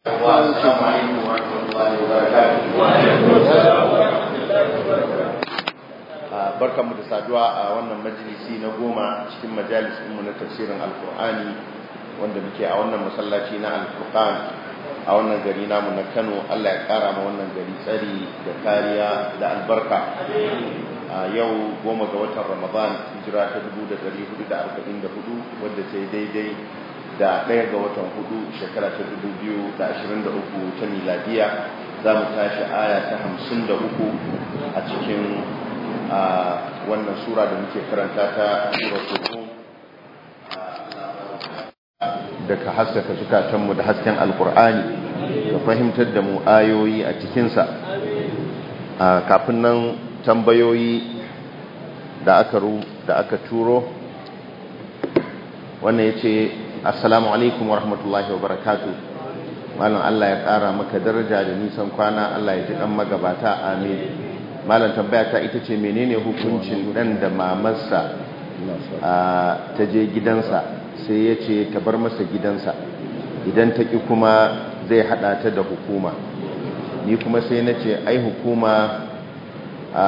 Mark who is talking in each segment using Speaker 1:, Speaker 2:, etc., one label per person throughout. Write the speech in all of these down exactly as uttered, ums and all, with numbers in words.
Speaker 1: السلام عليكم ورحمة الله وبركاته. barkanmu da saduwa a wannan majalisi na goma cikin majalisinmu na tafsirin alkur'ani wanda muke a wannan masallaci na alfurqan a wannan gari namu na Kano. Allah ya kara ma wannan gari tsari da kariya da albarka. A yau goma ga watan Ramadan hijira ta dubu da ɗari hudu da arba'in da hudu wadda ta yi daidai da ɗaya ga watan hudu shekara ta dubu biyu da ashirin da uku ta miladiya. Za mu tashi aya ta hamsin da uku a cikin wannan sura da muke karanta ta suratul Rum, da ka haskaka zukatanmu da hasken alkur'ani da fahimtar da mu ayoyi a cikinsa. Kafin nan tambayoyi da aka da aka turo, wannan yace assalamu alaikum wa rahmatullahi wa barakatuh. Malam Allah ya ƙara maka daraja da nisan kwana, Allah ya ji ɗan magabata, amin. Malam tambaya ta ita ce menene hukuncin ɗan da mamarsa ta je gidansa sai ya ce ta bar masa gidansa, idan ta ƙi kuma zai haɗa ta da hukuma. Ni kuma sai na ce ai hukuma a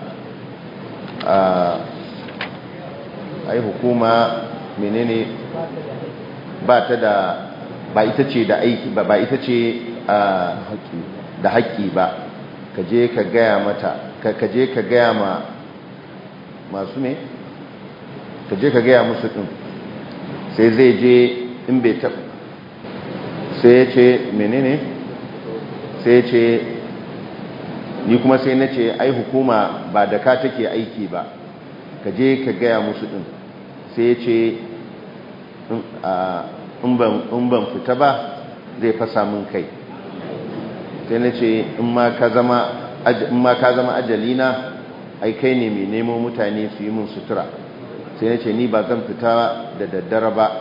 Speaker 1: ai hukuma menene ba ta da ba ita ce da aiki ba ba ita ce da haƙƙi ba. Ka je ka gaya mata ka je ka gaya ma masu ne ka je ka gaya musu din, sai zai je in bai taɓa sai ya ce menene sai ya ce ni kuma sai na ce ai hukuma ba da ka take aiki ba, ka je ka gaya musu din. sai ya ce in ban fita ba zai fasa min kai. sai na ce in ma ka zama ajalina ai kai ne mai nemo mutane su yi min sutura. sai na ce ni ba zan fita da daddare ba,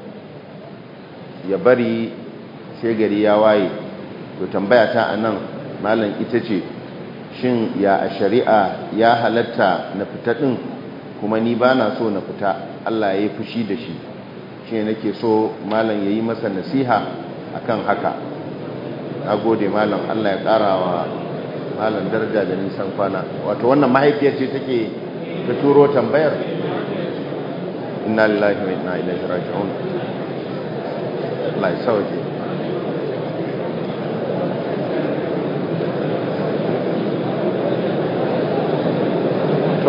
Speaker 1: ya bari sai gari ya waye. to tambaya ta a nan malam ita ce, shin ya a shari'a ya halatta na fita ɗin kuma ni ba na so na fita, Allah ya yi fushi da shi. shi ne nake so malam ya yi masa nasiha akan haka. na gode malam, Allah ya ƙara wa malam daraja da nisan kwana. wato wannan mahaifiyar ce take ta turo tambayar. inna lillahi wa inna ilaihi raji'un. Allah ya sauke. to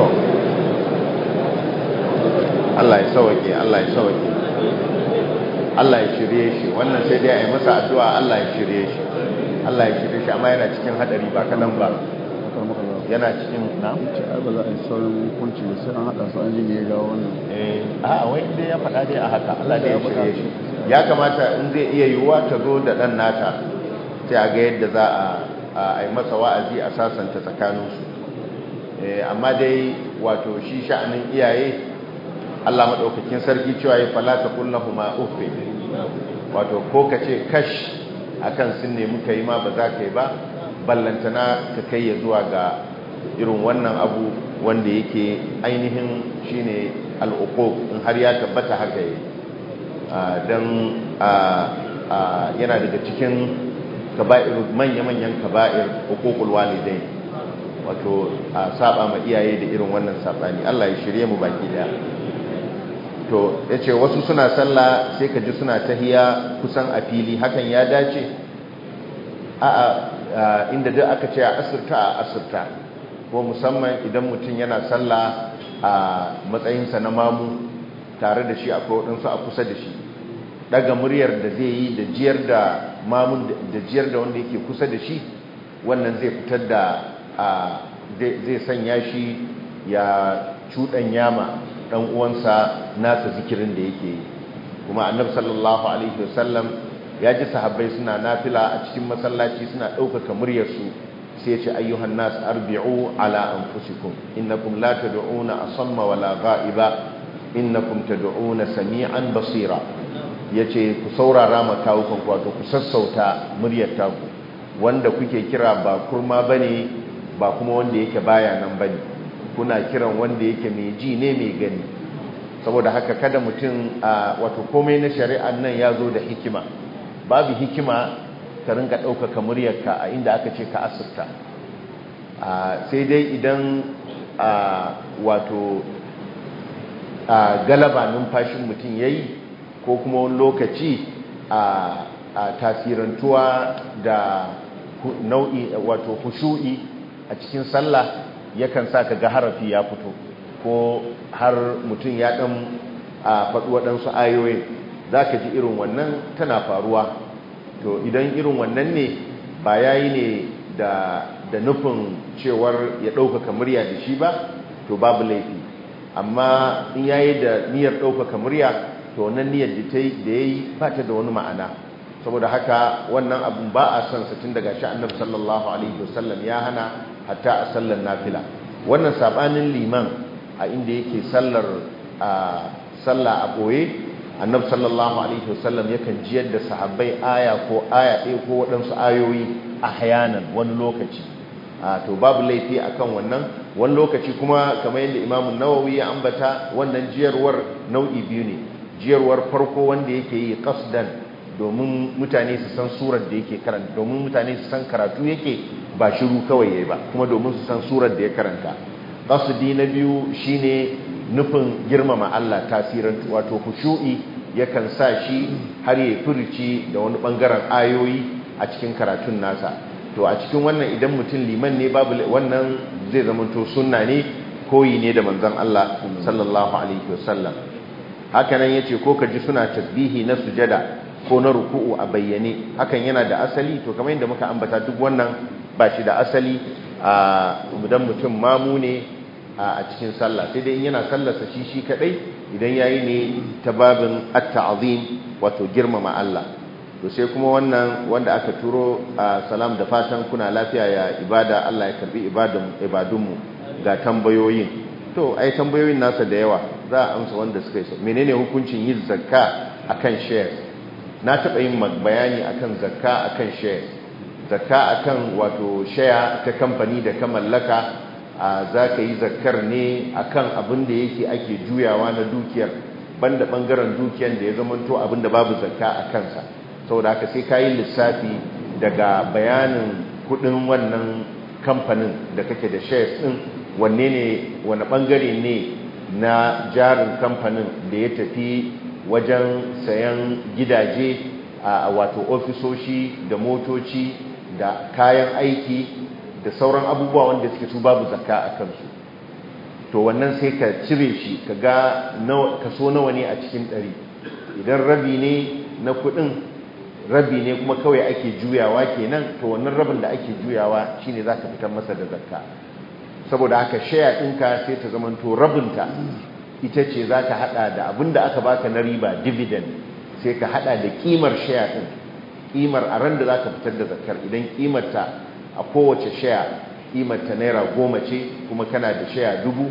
Speaker 1: Allah ya sauke, Allah ya sauke, Allah ya shirye shi. wannan sai dai a yi masa addu'a Allah ya shirye shi, Allah ya shirye shi, amma yana cikin hadari ba kadan ba. yana cikin na
Speaker 2: ce ai ba za a yi saurin hukunci da sai an hada su an ji ne ga wannan.
Speaker 1: eh a wai dai ya faɗa dai a haka, Allah dai ya shirye shi. ya kamata in zai iya yiwuwa ta zo da dan nata sai a ga yadda za a a yi masa wa'azi a sasanta tsakaninsu. eh amma dai wato shi sha'anin iyaye, Allah madaukakin sarki cewa ya fala ta kullahuma uffi, wato ko ka ce kash akan sun ne muka yi ma ba za ka yi ba, ballantana ka kai ya zuwa ga irin wannan abu wanda yake ainihin shine al'uquq, in har ya tabbata haka yi. dan yana daga cikin kaba'ir, manya-manyan kaba'ir uququl walidain, wato a saba ma iyaye da irin wannan sabani. Allah ya shirye mu baki daya. to yace wasu suna sallah sai ka ji suna tahiya kusan a fili, hakan ya dace? a'a, inda duk aka ce a asirta a asirta, ko musamman idan mutum yana sallah a matsayinsa na mamu tare da shi akwai waɗansu a kusa da shi, daga muryar da zai yi da jiyar da mamun da jiyar da wanda yake kusa da shi, wannan zai fitar da zai sanya shi ya cuɗanya ma dan uwansa nasa zikirin da yake yi. kuma annabi sallallahu alaihi wasallam ya ji sahabbai suna nafila a cikin masallaci suna ɗaukaka muryarsu, sai ya ce ayyuhan nas arbi'u ala anfusikum innakum la tad'una asamma wala ghaiba innakum tad'una sami'an basira. yace ku saurara ma kawukan ku, wato ku sassauta muryar taku, wanda kuke kira ba kurma bane ba kuma wanda yake baya nan bane, kuna kiran wanda yake mai ji ne mai gani. saboda haka kada mutum wato komai na shari'an nan ya zo da hikima. babu hikima ka rinka ɗaukaka muryarka a inda aka ce ka asirta. Sai dai idan wato galaba numfashin mutum ya yi ko kuma wani lokaci a tasirantuwa da nau'i wato hushu'i a cikin sallah yakan sa ka ga harafi ya fito ko har mutum ya ɗan faɗi waɗansu ayoyin za ka ji irin wannan tana faruwa. To idan irin wannan ne ba ya yi ne da nufin cewar ya ɗaukaka murya da shi ba to babu laifi, amma in ya yi da niyyar ɗaukaka murya to wannan niyyar da ya yi ba ta da wani ma'ana. Saboda haka wannan abin ba a son tun daga shi annabi sallallahu alaihi wasallam ya hana hatta a sallar nafila. Wannan sabanin liman a inda yake sallar a sallah a ɓoye, annabi sallallahu alaihi wasallam yakan jiyar da sahabbai aya ko aya ɗaya ko waɗansu ayoyi a hayanan wani lokaci. To babu laifi akan wannan. Wani lokaci kuma kamar yadda imamun nawawi ya ambata, wannan jiyarwar nau'i biyu ne. Jiyarwar farko wanda yake yi qasdan domin mutane su san surar da yake karanta, domin mutane su san karatu yake ba shiru kawai yayi ba, kuma domin su san surar da ya karanta. Qasdi na biyu shine nufin girmama Allah, tasirin wato khushu'i yakan sa shi har ya furuci da wani bangaren ayoyi a cikin karatun nasa. To a cikin wannan idan mutum liman ne babu wannan zai zamanto sunna ne, koyi ne da manzon Allah sallallahu alaihi wasallam. Haka nan yace ko kaji suna tasbihi na sujada ko na ruku'u a bayyane, hakan yana da asali. To kamar yadda muka ambata duk wannan ba shi da asali a idan mutum mamu ne a cikin sallah, sai dai in yana sallarsa shi shi kadai, idan yayi ne ta babin at-ta'zim wato girmama Allah. To sai kuma wannan wanda aka turo salam da fatan kuna lafiya ya ibada, Allah ya karbi ibadun ibadunmu, ga tambayoyin. To ai tambayoyin nasa da yawa, za a amsa wanda suka yi. Menene hukuncin yin zakka akan shares? Na taɓa yin bayani akan zakka akan shares. Zakka akan wato share ta kamfani da ka mallaka, za ka yi zakkar ne akan abin da yake ake juyawa na dukiyar, banda bangaren dukiyar da ya zamanto abin da babu zakka a kansa. Saboda haka sai ka yi lissafi daga bayanin kudin wannan kamfanin da kake da shares din, wanne ne wani bangare ne na jarin kamfanin da ya tafi wajen sayan gidaje a wato ofisoshi da motoci da kayan aiki da sauran abubuwa wanda suke su babu zakka a kansu. To wannan sai ka cire shi ka ga kaso nawa ne a cikin ɗari. Idan rabi ne na kuɗin, rabi ne kuma kawai ake juyawa kenan, to wannan rabin da ake juyawa shine za ka fitar masa da zakka. Saboda haka shaya ɗinka sai ta zamanto rabinta ita ce za ka haɗa da abin da aka baka na riba, dividend, sai ka haɗa da ƙimar shaya ɗin, ƙimar a ran da za ka fitar da zakkar. Idan ƙimarta a kowace shaya ƙimarta naira goma ce, kuma kana da shaya dubu,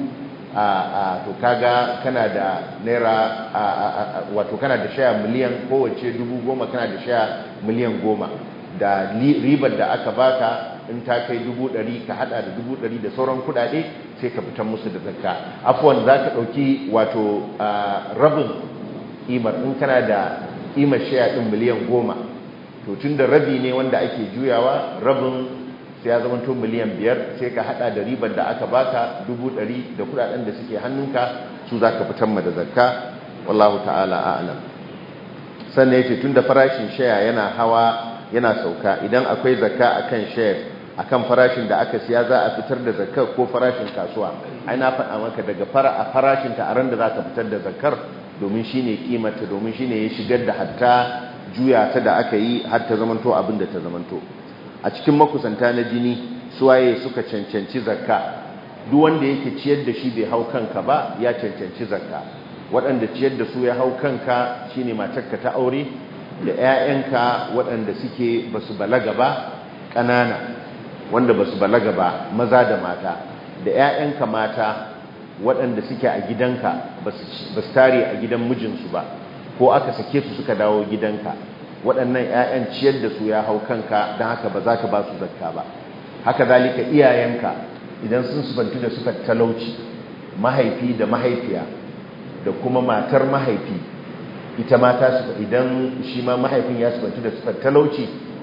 Speaker 1: a to kaga kana da naira wato kana da shaya miliyan, kowace dubu goma, kana da shaya miliyan goma. Da ribar da aka baka in ta kai dubu ɗari, ka hada da dubu ɗari da sauran kuɗaɗe sai ka fitar musu da zakka. Afwan, za ka ɗauki wato rabin ƙimar. In kana da ƙimar shaya ɗin miliyan goma, to tun da rabi ne wanda ake juyawa, rabin sai ya zama to miliyan biyar, sai ka hada da ribar da aka baka dubu ɗari da kuɗaɗen da suke hannunka, su za ka fitar ma da zakka. Wallahu ta'ala a'lam. Sannan yace tun da farashin shaya yana hawa yana sauka, idan akwai zakka akan share akan farashin da aka siya, za a fitar da zakkar ko farashin kasuwa? Ai na faɗa maka daga fara a farashin ta a ran da zaka fitar da zakkar, domin shine kimarta, domin shine ya shigar da hatta juya ta da aka yi har ta zamanto abin da ta zamanto. A cikin makusanta na jini suwaye suka cancanci zakka? Duk wanda yake ciyar da shi bai hau kanka ba ya cancanci zakka. Waɗanda ciyar da su ya hau kanka shine matarka ta aure da 'ya'yanka waɗanda suke basu balaga ba, ƙanana wanda basu balaga ba, maza da mata, da 'ya'yanka mata waɗanda suke a gidanka basu tare a gidan mijinsu ba, ko aka sake su suka dawo gidanka. Waɗannan 'ya'yan ciyar da su ya hau kanka, don haka ba za ka ba su zakka ba. Haka zalika iyayenka idan sun sufantu da suka talauci, mahaifi da mahaifiya da kuma matar mahaifi, ita mata su idan shi ma mahaifin ya sufantu da suka talauci,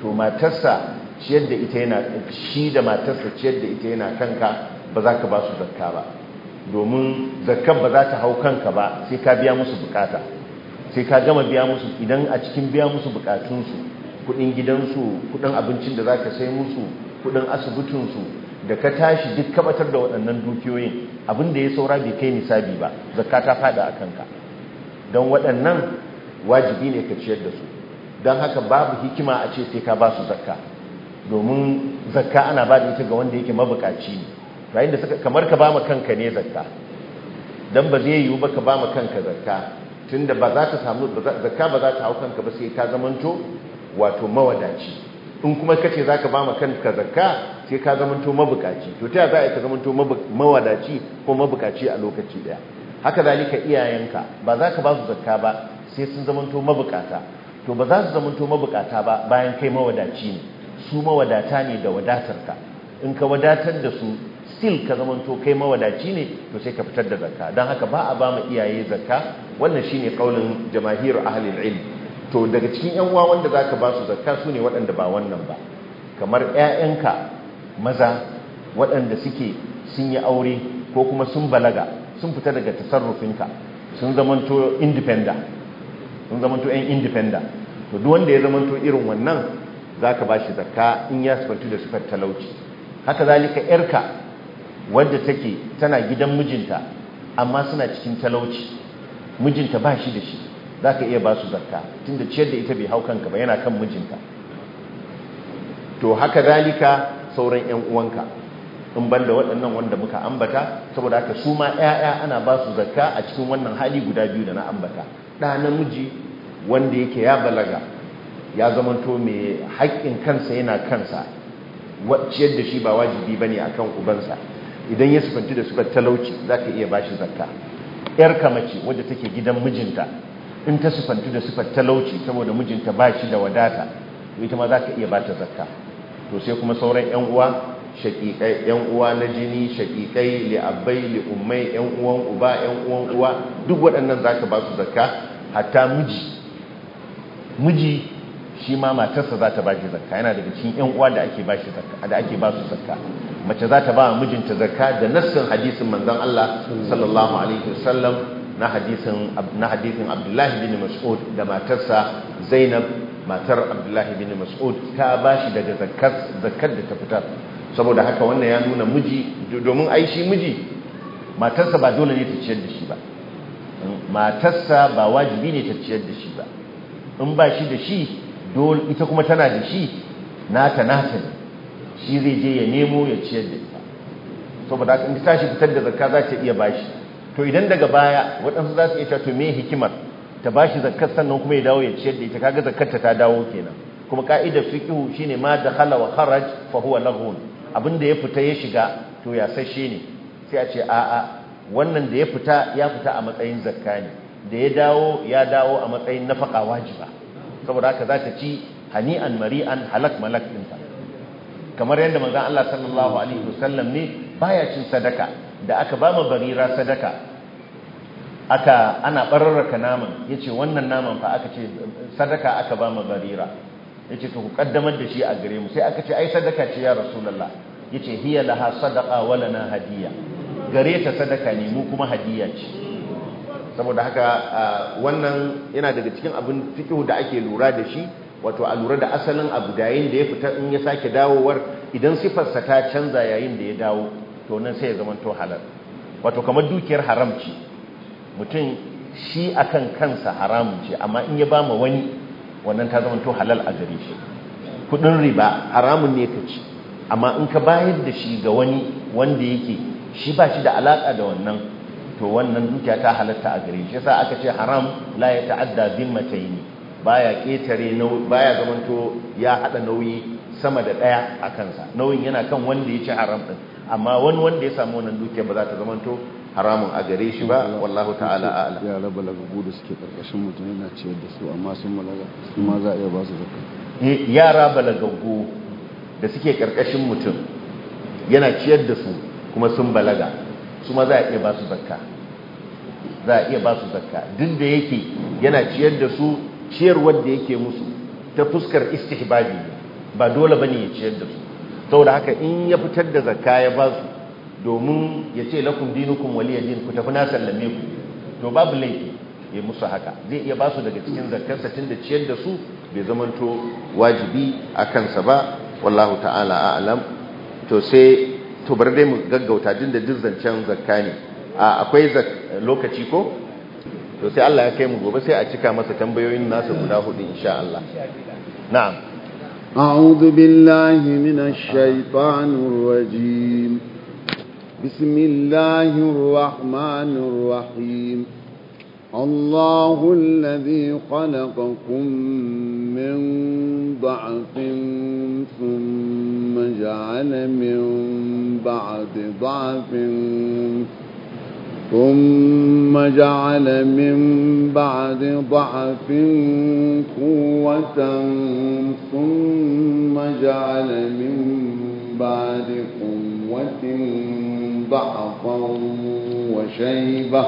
Speaker 1: to matarsa ciyar da ita yana shi da matarsa ciyar da ita yana kanka ba za ka ba su zakka ba, domin zakkar ba za ta hau kanka ba sai ka biya musu bukata, sai ka gama biya musu. Idan a cikin biya musu bukatunsu, kudin gidansu, kudin abincin da za ka sai musu, kudin asibitinsu, da ka tashi duk kabatar da waɗannan dukiyoyin, abin da ya saura bai kai nisabi ba, zakka ta fada a kanka, don waɗannan wajibi ne ka ciyar da su. Don haka babu hikima a ce sai ka ba su zakka, domin zakka ana ba da ita ga wanda yake mabukaci ne, yayin da suka kamar ka ba ma kanka ne zakka, don ba zai yiwu ba ka ba ma kanka zakka, tunda ba za ta samu zakka ba za ta hau kanka ba sai ka zamanto wato mawadaci. In kuma kace za ka ba ma kanka zakka sai ka zamanto mabukaci, to ta za a yi ka zamanto mawadaci ko mabukaci a lokaci daya. Haka zalika iyayenka ba za ka ba su zakka ba sai sun zamanto mabukata, to ba za su zamanto mabukata ba bayan kai mawadaci ne, su mawadata ne da wadatarka. In ka wadatar da su still ka zamanto kai mawadaci ne, to sai ka fitar da zakka. Don haka ba a ba ma iyaye zakka, wannan shine kaulin jamahir ahlul ilm. To daga cikin yan uwa wanda zaka ba su zakka su ne waɗanda ba wannan ba, kamar ƴaƴanka maza waɗanda suke sun yi aure ko kuma sun balaga, sun fita daga tasarrufinka, sun zamanto independent, sun zamanto ƴan independent, to duk wanda ya zamanto irin wannan zaka ba shi zakka in ya sifantu da sifar talauci. Haka zalika ƴarka wadda take tana gidan mijinta amma suna cikin talauci, mijinta ba shi da shi, za ka iya ba su zakka tunda ciyar da ita bai hau kanka ba, yana kan mijinta. To haka zalika sauran 'yan uwanka in banda waɗannan wanda muka ambata, saboda haka su ma 'ya'ya ana ba su zakka a cikin wannan hali guda biyu da na ambata. Ɗa namiji wanda yake ya balaga ya zamanto mai haƙƙin kansa yana kansa, ciyar da shi ba wajibi bane akan ubansa. Idan ya sifanci da sifar talauci za ka iya ba shi zakka. 'Yarka mace wadda take gidan mijinta in ta sifantu da sifar talauci saboda mijinta ba shi da wadata, ita ma za ka iya ba ta zakka. To sai kuma sauran 'yan uwa shaƙiƙai, 'yan uwa na jini, shaƙiƙai, li'abbai, li'ummai, 'yan uwan uba, 'yan uwan uwa, duk waɗannan za ka ba su zakka. Hatta miji miji shi ma matarsa za ta ba shi zakka, yana daga cikin 'yan uwa da ake ba shi zakka, da ake ba su zakka. Mace za ta ba mijinta zakka da nassin hadisin manzon Allah sallallahu alaihi wasallam na hadisin na hadisin Abdullahi bin Mas'ud da matarsa Zainab, matar Abdullahi bin Mas'ud, ta bashi daga zakkar zakkar da ta fitar. Saboda haka wannan ya nuna miji, domin ai shi miji matarsa ba dole ne ta ciyar da shi ba, matarsa ba wajibi ne ta ciyar da shi ba. In ba shi da shi dole ita kuma tana da shi, nata nata ne, shi zai je ya nemo ya ciyar da ita. Saboda haka in ta tashi fitar da zakka za ta iya bashi. To idan daga baya waɗansu za su iya cewa to me hikimar ta bashi zakkar sannan kuma ya dawo ya ciyar da ita, kaga zakkarta ta dawo kenan. Kuma ka'idar fiqhu shine ma dakhala wa kharaj fa huwa laghun, abinda ya fita ya shiga to ya sashe ne. Sai a ce a a wannan da ya fita ya fita a matsayin zakka ne, da ya dawo ya dawo a matsayin nafaqa wajiba. Saboda haka za ta ci hani'an mari'an halak malak ɗinta. Kamar yadda manzon Allah sallallahu alaihi wasallam ne baya cin sadaka, da aka ba mu barira sadaka, aka ana bararraka naman, yace wannan naman fa aka ce sadaka aka ba mu barira, yace to ku kaddamar da shi a gare mu. Sai aka ce ai sadaka ce ya rasulullah, yace hiya laha sadaqa wa lana hadiya, gare ta sadaka ne mu kuma hadiya ce. Saboda haka wannan yana daga cikin abin fiqh da ake lura da shi, wato a lura da asalin abu da yayin da ya fita in ya sake dawowar, idan sifarsa ta canza yayin da ya dawo, to nan sai ya zama to halal. Wato kamar dukiyar haram ce, mutum shi akan kansa haramun ce, amma in ya ba ma wani wannan ta zama to halal a gare shi. Kudin riba haramun ne ka ci, amma in ka bayar da shi ga wani wanda yake shi ba shi da alaka da wannan, to wannan dukiya ta halatta a gare shi. Yasa aka ce haram la ya ta'adda zimmataini, baya ketare nauyi, baya zamanto ya hada nauyi sama da daya a kansa. Nauyin yana kan wanda ya ci haram din, amma wani wanda ya samu wannan dukiya ba za ta zamanto haramun a gare shi ba. Wallahu ta'ala a'lam.
Speaker 2: Ya raba lagabu da suke karkashin mutum yana ciyar da su, amma sun balaga su ma za a iya ba su zakka.
Speaker 1: Eh, yara balagagu da suke karkashin mutum yana ciyar da su kuma sun balaga, su ma za a iya ba su zakka, za a iya ba su zakka. Duk da yake yana ciyar da su ciyarwar da yake musu ta fuskar istihbabi ne, ba dole bane ya ciyar da su saboda haka in ya fitar da zakka ya ba su domin ya ce lakum dinukum waliya din ku tafi na sallame ku to babu laifi ya musu haka zai iya ba su daga cikin zakkarsa tunda ciyar da su bai zamanto wajibi a kansa ba wallahu ta'ala a'lam to sai to bar dai mu gaggauta din da duk zancen zakka ne akwai lokaci ko to sai Allah ya kai mu gobe sai a cika masa tambayoyin nasa guda hudu insha Allah na'am
Speaker 2: a'udhu billahi minash shaitanir rajim bismillahir rahmanir rahim الله الذي خلقكم من ضعف ثم جعل من بعد ضعف ثم جعل من بعد ضعف قوة ثم جعل من بعد قوة ضعفا وشيبة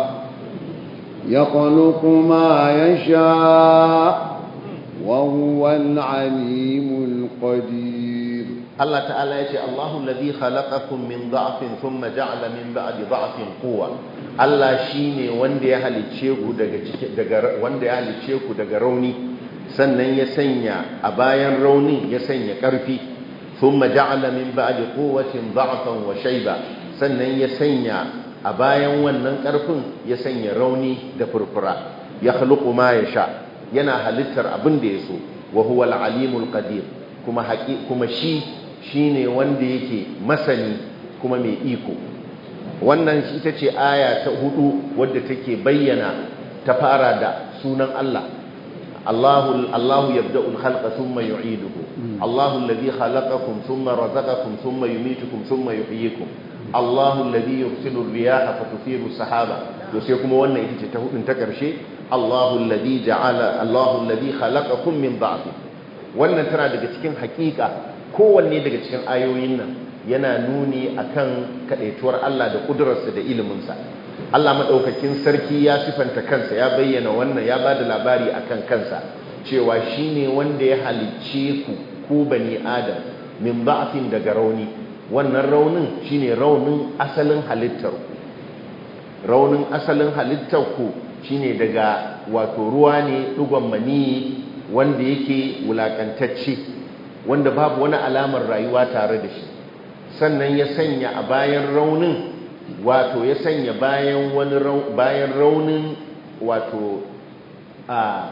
Speaker 2: يخلق ما يشاء وهو العليم القدير
Speaker 1: الله تعالى يقول الله الذي خلقكم من ضعف ثم جعل من بعد ضعف قوة الله shine wanda ya halice ku daga daga wanda ya halice ku daga rauni sannan ya sanya a bayan raunin ya sanya karfi thumma ja'ala min ba'di quwwatin dha'fan wa shayba sannan ya sanya a bayan wannan ƙarfin ya sanya rauni da furfura ya khluqu ma yasha yana halittar abin da yaso wa huwa al-alimul qadir kuma haƙi kuma shi shine wanda yake masani kuma mai iko wannan ita ce aya ta hudu wadda take bayyana ta fara da sunan Allah Allahu Allahu yabda'u al-khalqa thumma yu'iduhu Allahu alladhi khalaqakum thumma razaqakum thumma yumitukum thumma yuhyikum Allahu alladhi yursilu ar-riyaha fatuthiru as-sahaba to sai kuma wannan ita ce ta hudun ta karshe Allahu alladhi ja'ala Allahu alladhi khalaqakum min dha'f wannan tana daga cikin hakika kowanne daga cikin ayoyin nan yana nuni akan kadaituwar Allah da kudurarsa da ilimin sa Allah madaukakin sarki ya sifanta kansa ya bayyana wannan ya bada labari akan kansa cewa shine wanda ya halicce ku ku bani adam min dha'fin daga rauni wannan raunin shine raunin asalin halittar ku raunin asalin halittar ku shine daga wato ruwa ne dugon mani wanda yake wulakantacce wanda babu wani alamar rayuwa tare da shi sannan ya sanya a bayan raunin wato ya sanya bayan wani bayan raunin wato a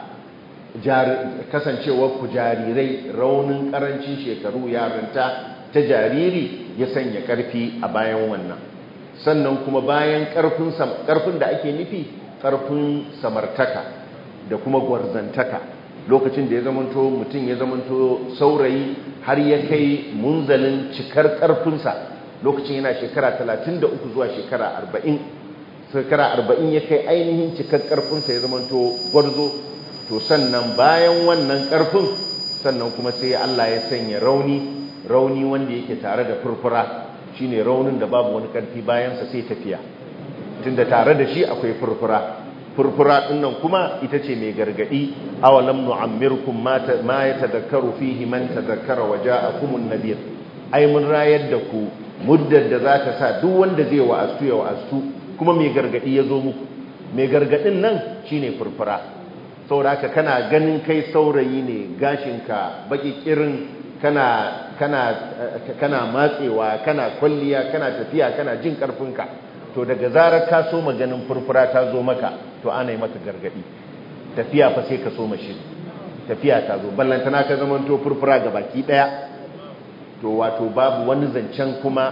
Speaker 1: kasancewar ku jarirai raunin karancin shekaru yarinta ta jariri ya sanya ƙarfi a bayan wannan sannan kuma bayan ƙarfin da ake nufi ƙarfin samartaka da kuma gwarzantaka lokacin da ya zamanto mutum ya zamanto saurayi har ya kai munzalin cikar ƙarfinsa lokacin yana shekara talatin da uku zuwa shekara arba'in shekara arba'in ya kai ainihin cikar ƙarfinsa ya zamanto gwarzo to sannan bayan wannan ƙarfin sannan kuma sai Allah ya sanya rauni rauni wanda yake tare da furfura shine raunin da babu wani karfi bayansa sai tafiya tunda tare da shi akwai furfura furfura dinnan kuma ita ce mai gargadi awalam nu'ammirkum ma yatadhakkaru fihi man tadhakkara wa ja'akumun nadhir ai mun rayar da ku muddar da za ta sa duk wanda zai wa'astu ya wa'astu kuma mai gargadi ya zo muku mai gargadin nan shine furfura saboda haka kana ganin kai saurayi ne gashinka baki kirin kana kana kana matsewa kana kwalliya kana tafiya kana jin karfinka to daga zarar ka so maganin furfura ta zo maka to ana yi maka gargadi tafiya fa sai ka so mashi tafiya ta zo ballantana ka zaman to furfura ga baki daya to wato babu wani zancen kuma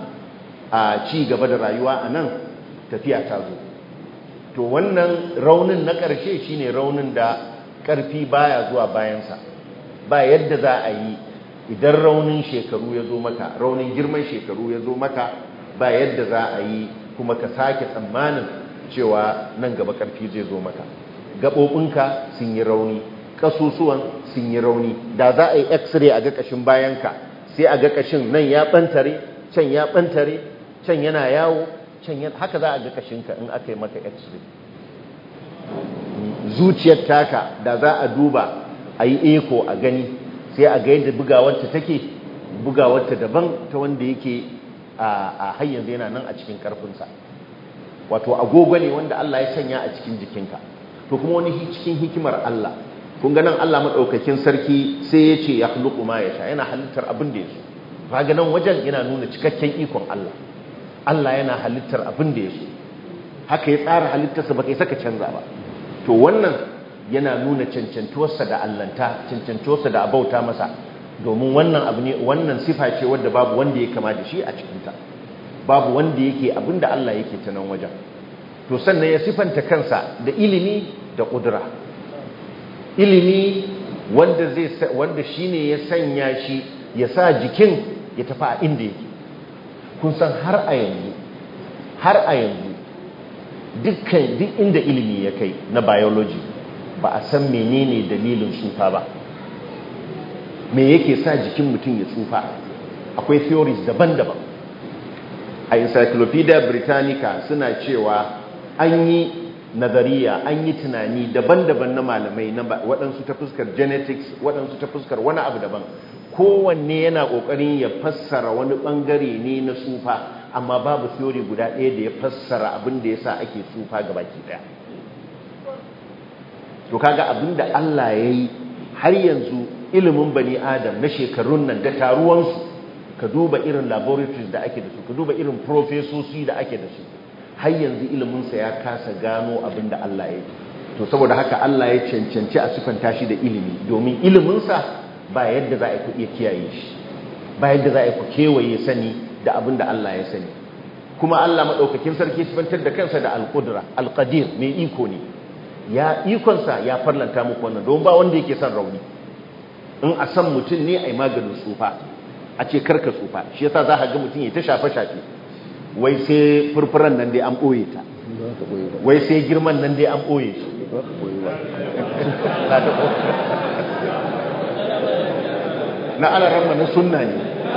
Speaker 1: a ci gaba da rayuwa anan tafiya ta zo to wannan raunin na ƙarshe shine raunin da ƙarfi baya zuwa bayansa ba yadda za a yi idan raunin shekaru ya zo maka raunin girman shekaru ya zo maka ba yadda za a yi kuma ka sake tsammanin cewa nan gaba ƙarfi zai zo maka gaɓoɓinka sun yi rauni ƙasusuwan sun yi rauni da za a yi x-ray a ga ƙashin bayanka sai a ga ƙashin nan ya ɓantare can ya ɓantare can yana yawo can yana haka za a ga ƙashinka in aka yi maka x-ray zuciyar taka da za a duba a yi echo a gani sai a ga yadda bugawarta take bugawarta daban ta wanda yake a har yanzu yana nan a cikin karfinsa. Wato agogo ne wanda Allah ya sanya a cikin jikinka. To kuma wani cikin hikimar Allah, kun ga nan Allah madaukakin sarki sai ya ce ya khluqu ma yasha, yana halittar abin da ya so. Kaga nan wajen yana nuna cikakken ikon Allah. Allah yana halittar abin da ya so. Haka ya tsara halittarsa ba kai saka canza ba. To wannan yana nuna cancantuwarsa da allanta, cancantuwarsa da abauta masa, domin wannan abu ne, wannan sifa ce wadda babu wanda ya kama da shi a cikinta, babu wanda yake abinda Allah yake ta nan wajen. To sannan ya sifanta kansa da ilimi da ƙudura. Ilimi wanda zai wanda shine ya sanya shi ya sa jikin ya tafi a inda yake. Kun san har a yanzu har a yanzu dukkan duk inda ilimi ya kai na biology ba a san menene dalilin tsufa ba, me yake sa jikin mutum ya tsufa. Akwai theories daban-daban. A Encyclopedia Britannica suna cewa an yi nazariya, an yi tunani daban-daban na malamai, na waɗansu ta fuskar genetics, waɗansu ta fuskar wani abu daban. Kowanne yana ƙoƙarin ya fassara wani ɓangare ne na tsufa, amma babu theory guda ɗaya da ya fassara abin da ya sa ake tsufa ga baki ɗaya. To kaga abin da Allah ya yi har yanzu ilimin bani Adam na shekarun nan da taruwansu, ka duba irin laboratories da ake da su, ka duba irin profesoci da ake da su, har yanzu iliminsa ya kasa gano abin da Allah ya yi. To saboda haka Allah ya cancanci a sifanta shi da ilimi, domin iliminsa ba yadda za a ku iya kiyaye shi, ba yadda za a ku kewaye sani da abin da Allah ya sani. Kuma Allah maɗaukakin sarki sifantar da kansa da alƙudura, alƙadir, mai iko ne. Ya ikonsa ya farlanta muku wannan, don ba wanda yake son rauni. In a san mutum ne a yi maganin tsufa, a ce karka tsufa. Shi yasa za a ga mutum ya ta shafe-shafe, wai sai furfuran nan dai an ɓoye ta, wai sai girman nan dai an ɓoye shi. Na alaramma na sunna ne,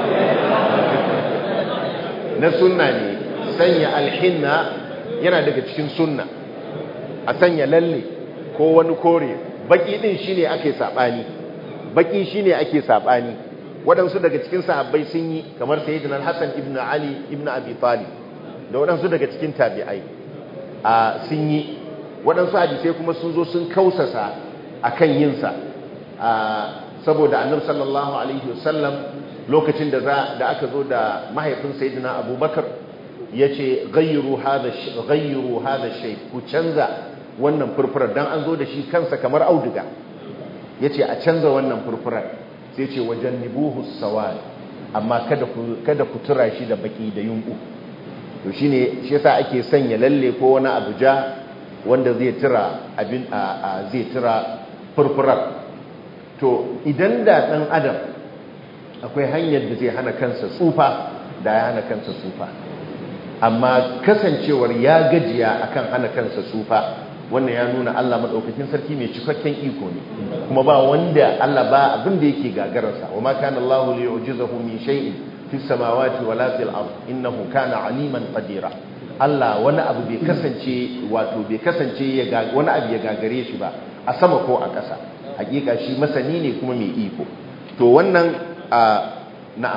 Speaker 1: na sunna ne, sanya alhinna yana daga cikin sunna. A sanya lalle ko wani kore, baki din shine ake sabani, baki shine ake sabani. Waɗansu daga cikin sahabbai sun yi, kamar sayyidina Hassan ibn Ali ibn Abi Talib, da waɗansu daga cikin tabi'ai a sun yi. Waɗansu hadisai kuma sun zo sun kausasa akan yin sa, saboda Annabi sallallahu alaihi wasallam lokacin da da aka zo da mahaifin sayyidina Abubakar yace ghayyiru hadha ghayyiru hadha shay, ku canza wannan furfurar, dan an zo da shi kansa kamar auduga, yace a canza wannan furfurar, sai ce wajen nibuhu sawad, amma kada ku kada ku tura shi da baki da yunku. To shine shi yasa ake sanya lalle ko wani abuja wanda zai tura abin a zai tura furfurar. To idan da dan adam akwai hanyar da zai hana kansa tsufa, da ya hana kansa tsufa, amma kasancewar ya gajiya akan hana kansa tsufa, wannan ya nuna Allah madaukakin sarki mai cikakken iko ne, kuma ba wanda Allah ba abin da yake gagararsa. wa ma kana Allahu liyu'jizahu min shay'in fis samawati wala fil ard innahu kana aliman qadira. Allah wani abu bai kasance wato bai kasance ya wani abu ya gagare shi ba a sama ko a ƙasa, hakika shi masani ne kuma mai iko. To wannan na'am,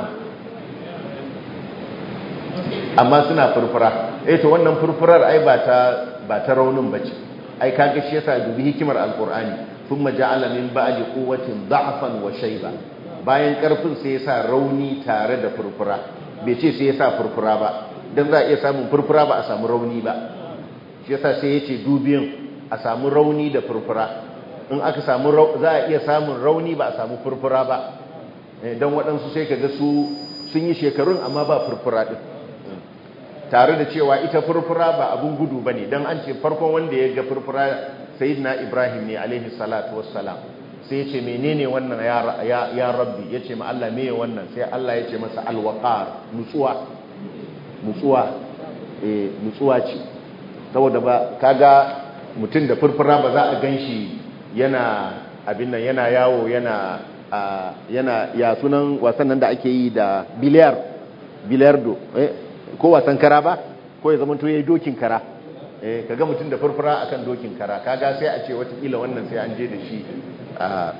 Speaker 1: amma suna furfura. Eh to wannan furfurar ai ba ta ba ta raunin bace. Ai kaga shi yasa dubi hikimar alqur'ani, thumma ja'ala min ba'di quwwatin da'fan wa shayba. Bayan karfin sai yasa rauni tare da furfura, bai ce sai yasa furfura ba, dan za a iya samun furfura ba a samu rauni ba. Shi yasa sai yace dubiyan a samu rauni da furfura. In aka samu za a iya samun rauni ba a samu furfura ba, dan waɗansu sai kaga su sun yi shekarun amma ba furfura din, tare da cewa ita furfura ba abun gudu bane. Dan an ce farkon wanda ya ga furfura sayyidina Ibrahim ne alaihi salatu wassalam, sai ya ce menene wannan ya ya, ya rabbi, ya ce ma Allah meye wannan, sai Allah ya ce masa alwaqar, nutsuwa nutsuwa eh nutsuwa ce. Saboda ba kaga mutum da furfura ba za a ganshi yana abin nan yana yawo yana yana ya sunan wasan nan da ake yi da billiard billiardo eh ko wasan kara ba, ko ya zamanto yayi dokin kara, eh kaga mutum da furfura akan dokin kara, kaga sai a ce watakila wannan sai an je da shi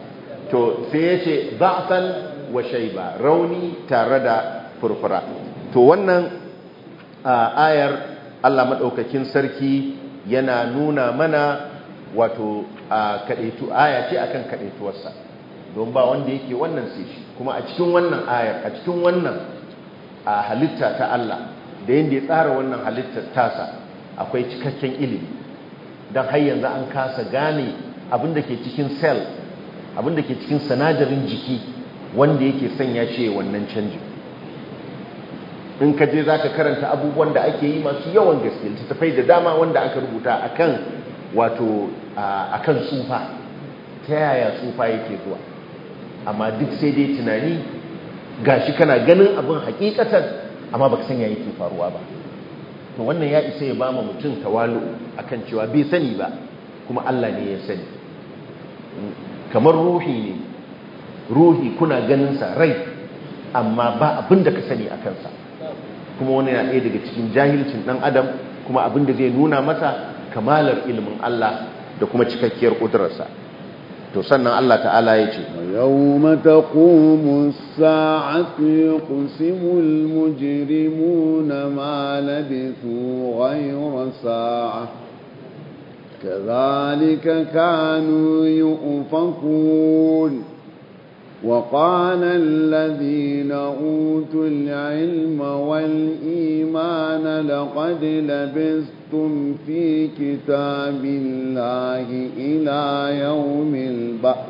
Speaker 1: to sai ya ce da'fan wa shayba, rauni tare da furfura. To wannan ayar Allah madaukakin sarki yana nuna mana wato kadaitu aya ce akan kadaituwarsa, don ba wanda yake wannan sai shi. Kuma a cikin wannan ayar, a cikin wannan halitta ta Allah da yanda ya tsara wannan halittar tasa akwai cikakken ilimi, don har yanzu an kasa gane abin da ke cikin cell, abin da ke cikin sinadarin jiki wanda yake sanya shi wannan canjin. In ka je za ka karanta abubuwan da ake yi masu yawan gaske, littattafai da dama wanda aka rubuta akan wato akan tsufa, ta yaya tsufa yake zuwa, amma duk sai dai tunani, gashi kana ganin abin hakikatan amma baka san ya yake faruwa ba. To wannan ya isa ya ba mu mutum tawalu akan cewa bai sani ba, kuma Allah ne ya sani. Kamar ruhi ne, ruhi kuna ganin sa rai, amma ba abin da ka sani a kansa. Kuma wani yana ɗaya daga cikin jahilcin ɗan adam, kuma abin da zai nuna masa kamalar ilimin Allah da kuma cikakkiyar ƙudurarsa. To sannan Allah ta'ala ya ce,
Speaker 2: yawma taqumu as-sa'atu yuqsimu al-mujrimuna ma labithu ghayra sa'a kadhalika kanu yu'fakun. وقال الذين أوتوا العلم والإيمان لقد لبثتم في كتاب الله إلى يوم البعث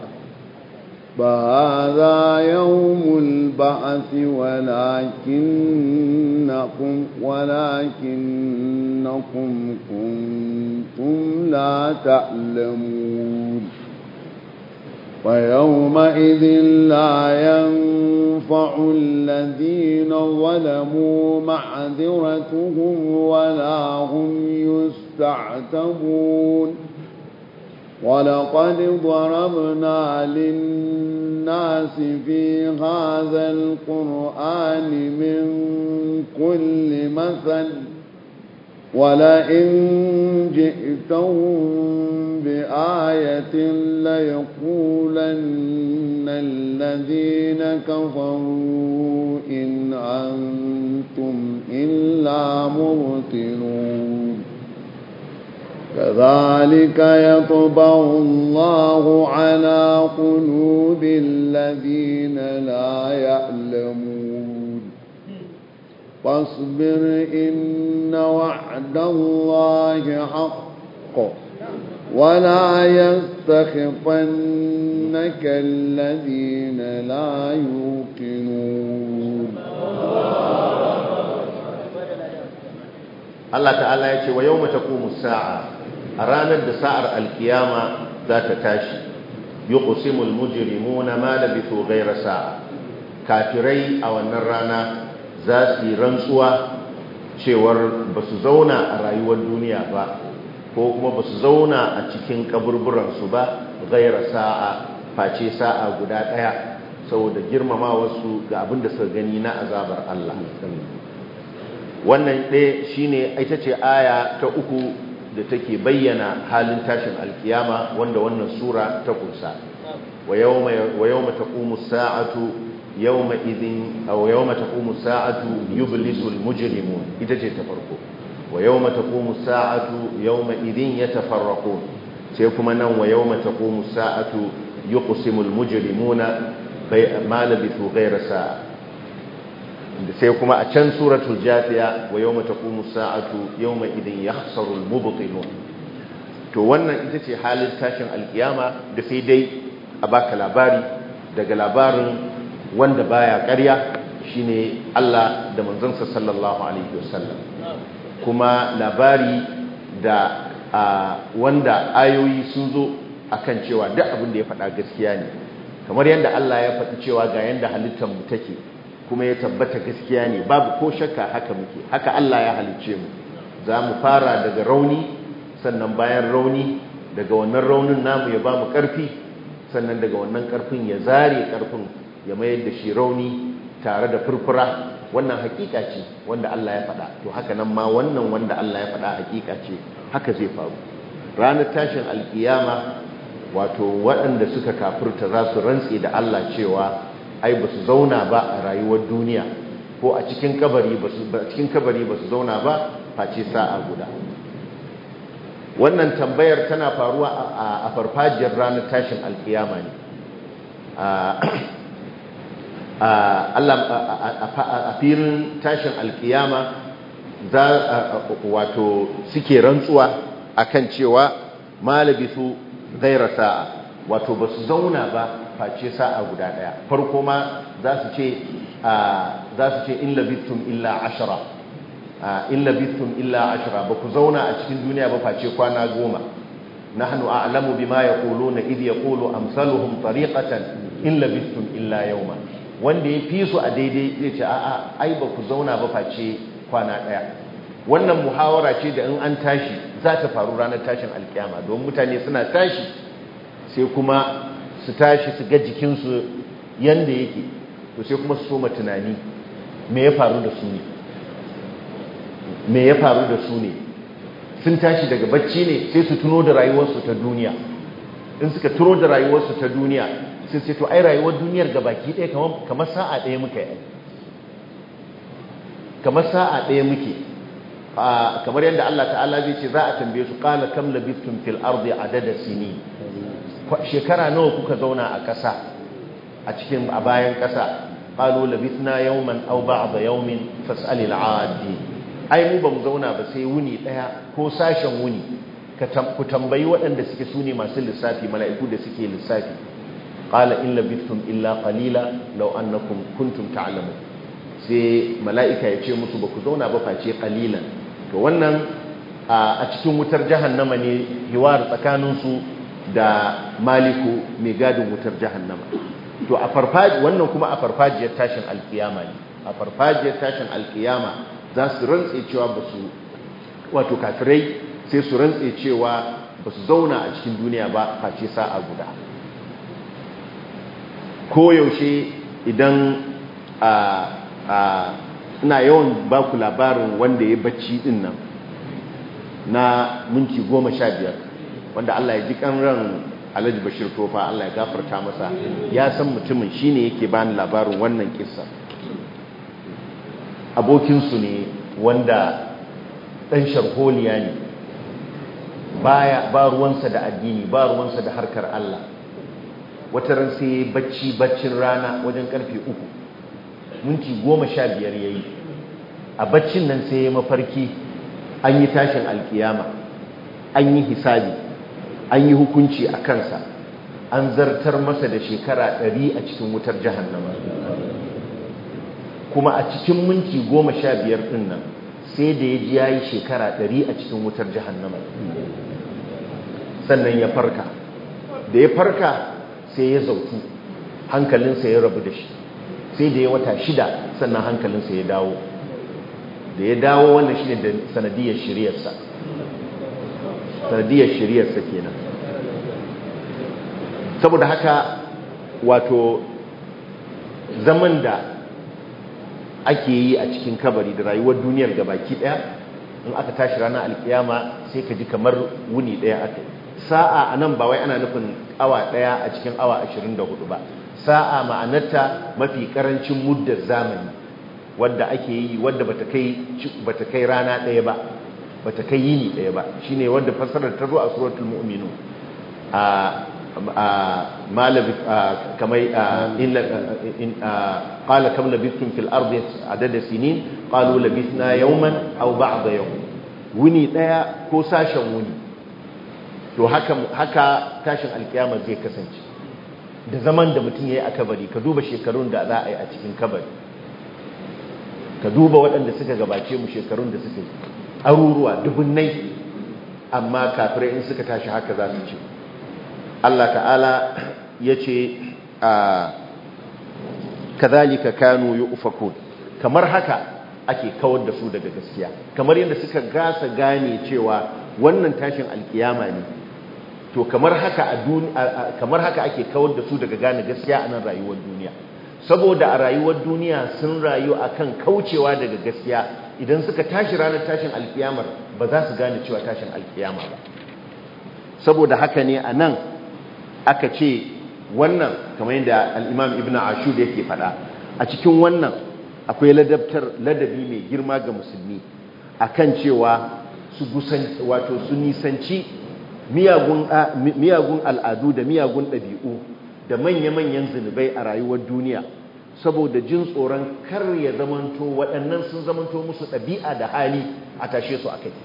Speaker 2: فهذا يوم البعث ولكنكم ولكنكم كنتم لا تعلمون ويومئذ لا ينفع الذين ظلموا معذرتهم ولا هم يستعتبون ولقد ضربنا للناس في هذا القرآن من كل مثل ولئن جئتهم بآية ليقولن الذين كفروا إن أنتم إلا مبطلون كذلك يطبع الله على قلوب الذين لا يعلمون فاصبر إن وعد الله حق ولا يستخفنك الذين لا يوقنون.
Speaker 1: الله تعالى يقول ويوم تقوم الساعة أرانا الساعة القيامة ذات تاشي يقسم المجرمون ما لبثوا غير ساعة كافري أو النرانا ذاتي رنسوا cewar ba su zauna a rayuwar duniya ba ko kuma ba su zauna a cikin kaburburansu ba gaira sa'a face sa'a guda ɗaya saboda girmamawarsu ga abin da suka gani na azabar Allah. Wannan ɗaya shine ita ce aya ta uku da take bayyana halin tashin alkiyama wanda wannan sura ta kunsa. wa yawma taqumu as-sa'atu yawma idhin aw yawma taqumu as-sa'atu yublisu al-mujrimun, ita ce ta farko. wa yawma taqumu as-sa'atu yawma idhin yatafarraqun, sai kuma nan wa yawma taqumu as-sa'atu yuqsimu al-mujrimuna ma labithu ghayra sa'a, sai kuma a can suratul jafiya wa yawma taqumu as-sa'atu yawma idhin yakhsaru al-mubtilun. To wannan ita ce halin tashin alkiyama da sai dai a baka labari daga labarin wanda baya ƙarya shine Allah da manzansa sallallahu alaihi wasallam, kuma labari da wanda ayoyi sun zo akan cewa duk abin da ya faɗa gaskiya ne, kamar yadda Allah ya faɗi cewa ga yanda halittar mu take kuma ya tabbata gaskiya ne, babu ko shakka haka muke, haka Allah ya halicce mu. Za mu fara daga rauni, sannan bayan rauni daga wannan raunin namu ya ba mu ƙarfi, sannan daga wannan ƙarfin ya zare ƙarfin ya mayar da shi rauni tare da furfura. Wannan hakika ce wanda Allah ya faɗa, to haka nan ma wannan wanda Allah ya faɗa hakika ce, haka zai faru. Ranar tashin alkiyama wato waɗanda suka kafirta za su rantse da Allah cewa ai ba su zauna ba a rayuwar duniya ko a cikin kabari ba su cikin kabari ba su zauna ba face sa'a guda. Wannan tambayar tana faruwa a farfajiyar ranar tashin alkiyama ne. A filin tashin alkiyama za wato suke rantsuwa akan cewa malabisu gaira sa'a, wato ba su zauna ba face sa'a guda daya. Farko ma za su ce za su ce in labithum illa ashara in labithum illa ashara, ba ku zauna a cikin duniya ba face kwana goma. nahnu a'lamu bima yaquluna idh yaqulu amsaluhum tariqatan in labithum illa yawma. Wanda ya fi su a daidai zai ce a'a ai ba ku zauna ba face kwana daya. Wannan muhawara ce da in an tashi za ta faru ranar tashin alkiyama, don mutane suna tashi sai kuma su tashi su ga jikinsu yanda yake, to sai kuma su soma tunani me ya faru da su ne me ya faru da su ne sun tashi daga bacci ne sai su tuno da rayuwarsu ta duniya. In suka tuno da rayuwarsu ta duniya sai sai to ai rayuwar duniyar gabaki ɗaya kamar sa'a ɗaya muke yi kamar sa'a ɗaya muke kamar yadda Allah ta'ala zai ce za a tambaye su qala kam labithtum fil ardi adada sinin, shekara nawa kuka zauna a ƙasa a cikin a bayan ƙasa. qalu labithna yawman aw ba'da yawmin fas'al al-'adi. ai mu bamu zauna ba sai wuni daya ko sashen wuni, ku tambayi waɗanda suke sune masu lissafi, mala'iku da suke lissafi. qala in labithtum illa qalila law annakum kuntum ta'lamun. sai mala'ika ya ce musu ba ku zauna ba face qalilan. to wannan a cikin wutar jahannama ne hiwar tsakaninsu da maliku mai gadin wutar jahannama. to a farfaji wannan kuma a farfajiyar tashin alkiyama ne. a farfajiyar tashin alkiyama za su rantse cewa ba su wato kafirai sai su rantse cewa ba su zauna a cikin duniya ba face sa'a guda. koyaushe idan a a ina yawan ba ku labarin wanda ya bacci din nan na minti goma sha biyar, wanda Allah ya ji kan ran Alhaji Bashir Tofa, Allah ya gafarta masa, ya san mutumin shine yake bani labarin wannan kissa. Abokinsu ne wanda ɗan sharholiya ne, baya ba ruwansa da addini, ba ruwansa da harkar Allah. Wata ran sai bacci baccin rana wajen karfe uku, minti goma sha biyar ya yi. A baccin nan sai ya mafarki an yi tashin alkiyama, an yi hisabi, an yi hukunci a kansa, an zartar masa da shekara ɗari a cikin wutar jahannama. Kuma a cikin minti goma sha biyar ɗin nan sai da ya ji ya yi shekara ɗari a cikin wutar jahannama. Sannan ya farka, da ya farka sai ya zautu, hankalinsa ya rabu da shi, sai da ya wata shida sannan hankalinsa ya dawo. Da ya dawo wannan shi ne da sanadiyar shiriyarsa sanadiyar shiriyarsa kenan. Saboda haka wato zaman da ake yi a cikin kabari da rayuwar duniyar gabaki daya, in aka tashi ranar alkiyama sai ka ji kamar wuni daya aka yi. Sa'a a nan ba wai ana nufin awa daya a cikin awa ashirin da hudu ba. Sa'a ma'anarta mafi karancin muddar zamani wadda ake yi, wadda bata kai bata kai rana daya ba, bata kai yini daya ba. Shine wadda fasarar ta zo a suratul mu'minun. a malabi kamar in qala kam labithtum fil ardi adada sinin qalu labithna yawman aw ba'da yawm. wuni daya ko sashen wuni. To haka haka tashin alkiyama zai kasance da zaman da mutum yayi a kabari. Ka duba shekarun da za a yi a cikin kabari, ka duba waɗanda suka gabace mu shekarun da suka yi aruruwa dubunnai, amma kafirai in suka tashi haka za su ce. Allah ta'ala ya ce kadhalika kanu yufakun, kamar haka ake kawar da su daga gaskiya, kamar yadda suka gasa gane cewa wannan tashin alkiyama ne. To kamar haka a duniya, kamar haka ake kawar da su daga gane gaskiya a nan rayuwar duniya. Saboda a rayuwar duniya sun rayu akan kaucewa daga gaskiya, idan suka tashi ranar tashin alkiyamar ba za su gane cewa tashin alkiyama ba. Saboda haka ne a nan aka ce wannan kamar yadda al-Imam Ibn Ashur yake faɗa a cikin wannan akwai ladabtar ladabi mai girma ga musulmi akan cewa su gusan wato su nisanci miyagun miyagun al'adu da miyagun ɗabi'u da manya-manyan zunubai a rayuwar duniya saboda jin tsoron kar ya zamanto waɗannan sun zamanto musu ɗabi'a da hali a tashe su akai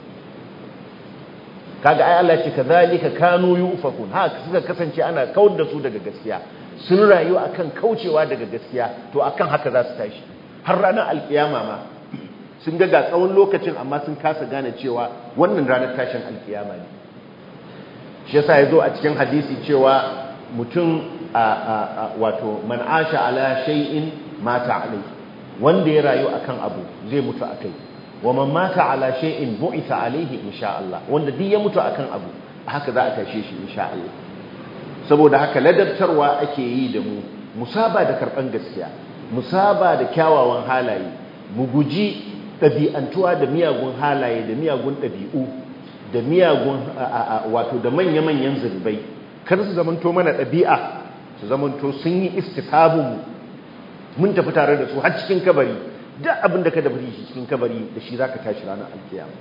Speaker 1: kaga ai Allah ce kazalika kanu yufakun haka suka kasance ana kawar da su daga gaskiya sun rayu akan kaucewa daga gaskiya to akan haka za su tashi har ranar alkiyama ma sun ga ga tsawon lokacin amma sun kasa gane cewa wannan ranar tashin alkiyama ne shi yasa yazo a cikin hadisi cewa mutum wato man asha ala shay'in mata alai wanda ya rayu akan abu zai mutu akai wa man mata ala shay'in bu'itha alayhi insha Allah wanda duk ya mutu akan abu haka za a tashe shi insha Allah saboda haka ladabtarwa ake yi da mu musaba da karban gaskiya musaba da kyawawan halaye mu guji dabi'antuwa da miyagun halaye da miyagun dabi'u da miyagun wato da manya-manyan zurbai kar su zamanto mana dabi'a su zamanto sun yi istifabun mun tafi tare da su har cikin kabari duk abin da ka dabari shi cikin kabari da shi zaka tashi ranar alkiyama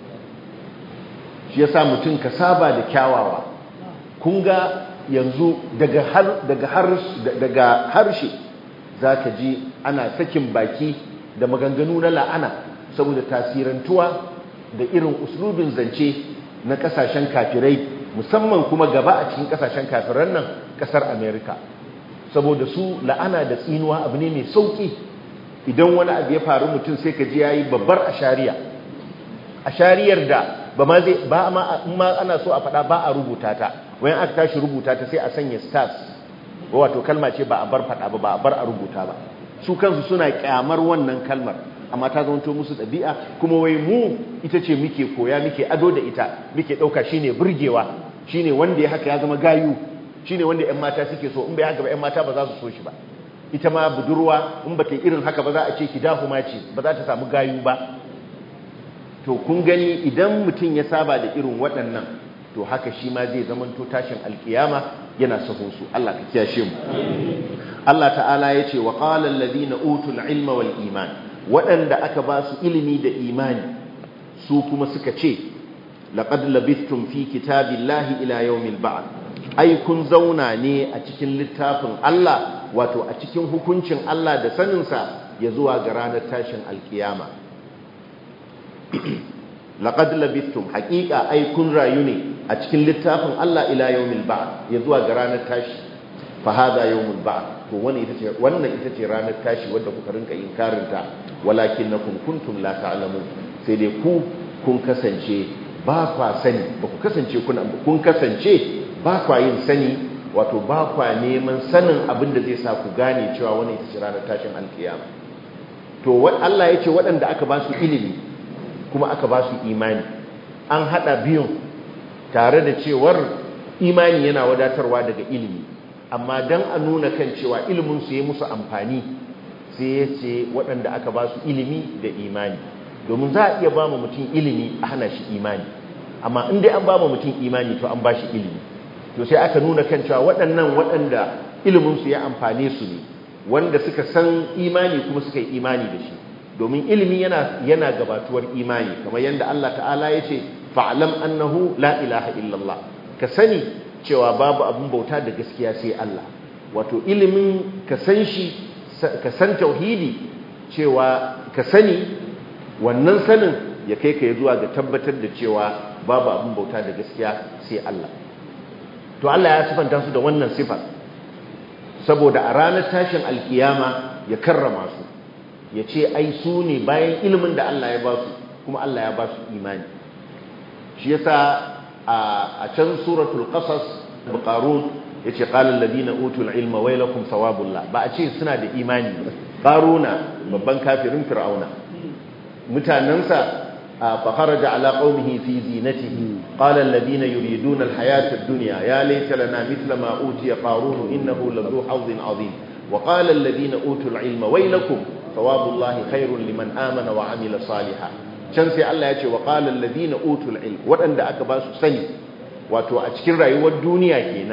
Speaker 1: shi yasa mutum ka saba da kyawawa kun ga yanzu daga har daga har daga harshe zaka ji ana sakin baki da maganganu na la'ana saboda tasirantuwa da irin uslubin zance na kasashen kafirai musamman kuma gaba a cikin kasashen kafiran nan kasar America saboda su la'ana da tsinuwa abu ne mai sauki idan wani abu ya faru mutum sai ka ji yayi babbar ashariya ashariyar da ba ma zai ba ma ana so a fada ba a rubuta ta wayan aka tashi rubuta ta sai a sanya stars wato kalma ce ba a bar fada ba ba a bar a rubuta ba su kansu suna kyamar wannan kalmar amma ta zanto musu dabi'a kuma wai mu ita ce muke koya muke ado da ita muke dauka shine burgewa shine wanda ya haka ya zama gayu shine wanda ƴan mata suke so in bai haka ba ƴan mata ba za su so shi ba ita ma budurwa in ba ta irin haka ba za a ce ki dahuma ce ba za ta samu gayu ba to kun gani idan mutum ya saba da irin waɗannan to haka shi ma zai zama to tashin alkiyama yana sahun su Allah ka kiyashe mu Allah ta'ala ya ce wa qala alladhina utul ilma wal iman waɗanda aka ba su ilimi da imani su kuma suka ce laqad labithtum fi kitabillahi ila yawmil ba'th ai kun zauna ne a cikin littafin Allah wato a cikin hukuncin Allah da saninsa ya zuwa ga ranar tashin alkiyama laqad labithtum haqiqa ai kun rayu ne a cikin littafin Allah ila yawmil ba'th ya zuwa ga ranar tashi fa hada yawmul ba'th to wannan ita ce wannan ita ce ranar tashi wanda kuka rinka inkarin ta walakinnakum kuntum la ta'lamun sai dai ku kun kasance ba kwa sani ba ku kasance kun kun kasance ba kwa yin sani wato ba kwa neman sanin abin da zai sa ku gane cewa wannan ita ce ranar tashin alkiyama to Allah ya ce waɗanda aka ba su ilimi kuma aka ba su imani an hada biyun tare da cewar imani yana wadatarwa daga ilimi amma dan a nuna kan cewa ilimin su yayi musu amfani sai ya ce waɗanda aka ba su ilimi da imani domin za a iya ba mu mutum ilimi a hana shi imani amma in dai an ba mu mutum imani to an ba shi ilimi to sai aka nuna kan cewa waɗannan waɗanda ilimin su ya amfane su ne wanda suka san imani kuma suka yi imani da shi domin ilimi yana yana gabatuwar imani kamar yadda Allah ta'ala ya ce fa'lam annahu la ilaha illallah ka sani cewa babu abin bauta da gaskiya sai Allah wato ilimin ka san shi ka san tauhidi cewa ka sani wannan sanin ya kai ka zuwa ga tabbatar da cewa babu abin bauta da gaskiya sai Allah to Allah ya sifanta su da wannan sifar saboda a ranar tashin alkiyama ya karrama su ya ce ai su ne bayan ilimin da Allah ya ba su kuma Allah ya ba su imani shi yasa a can suratul qasas buqarun yace qala alladhina utul ilma waylakum thawabullah ba a ce suna da imani qaruna babban kafirin fir'auna mutanansa fa kharaja ala qaumihi fi zinatihi qala alladhina yuriduna alhayata ad-dunya ya laysa lana mithla ma utiya qarun innahu ladhu hawdin azim wa qala alladhina utul ilma waylakum thawabullahi khairun liman amana wa amila salihan can sai Allah ya ce wa qala alladhina utul ilm wadanda aka ba su sani wato a cikin rayuwar duniya kenan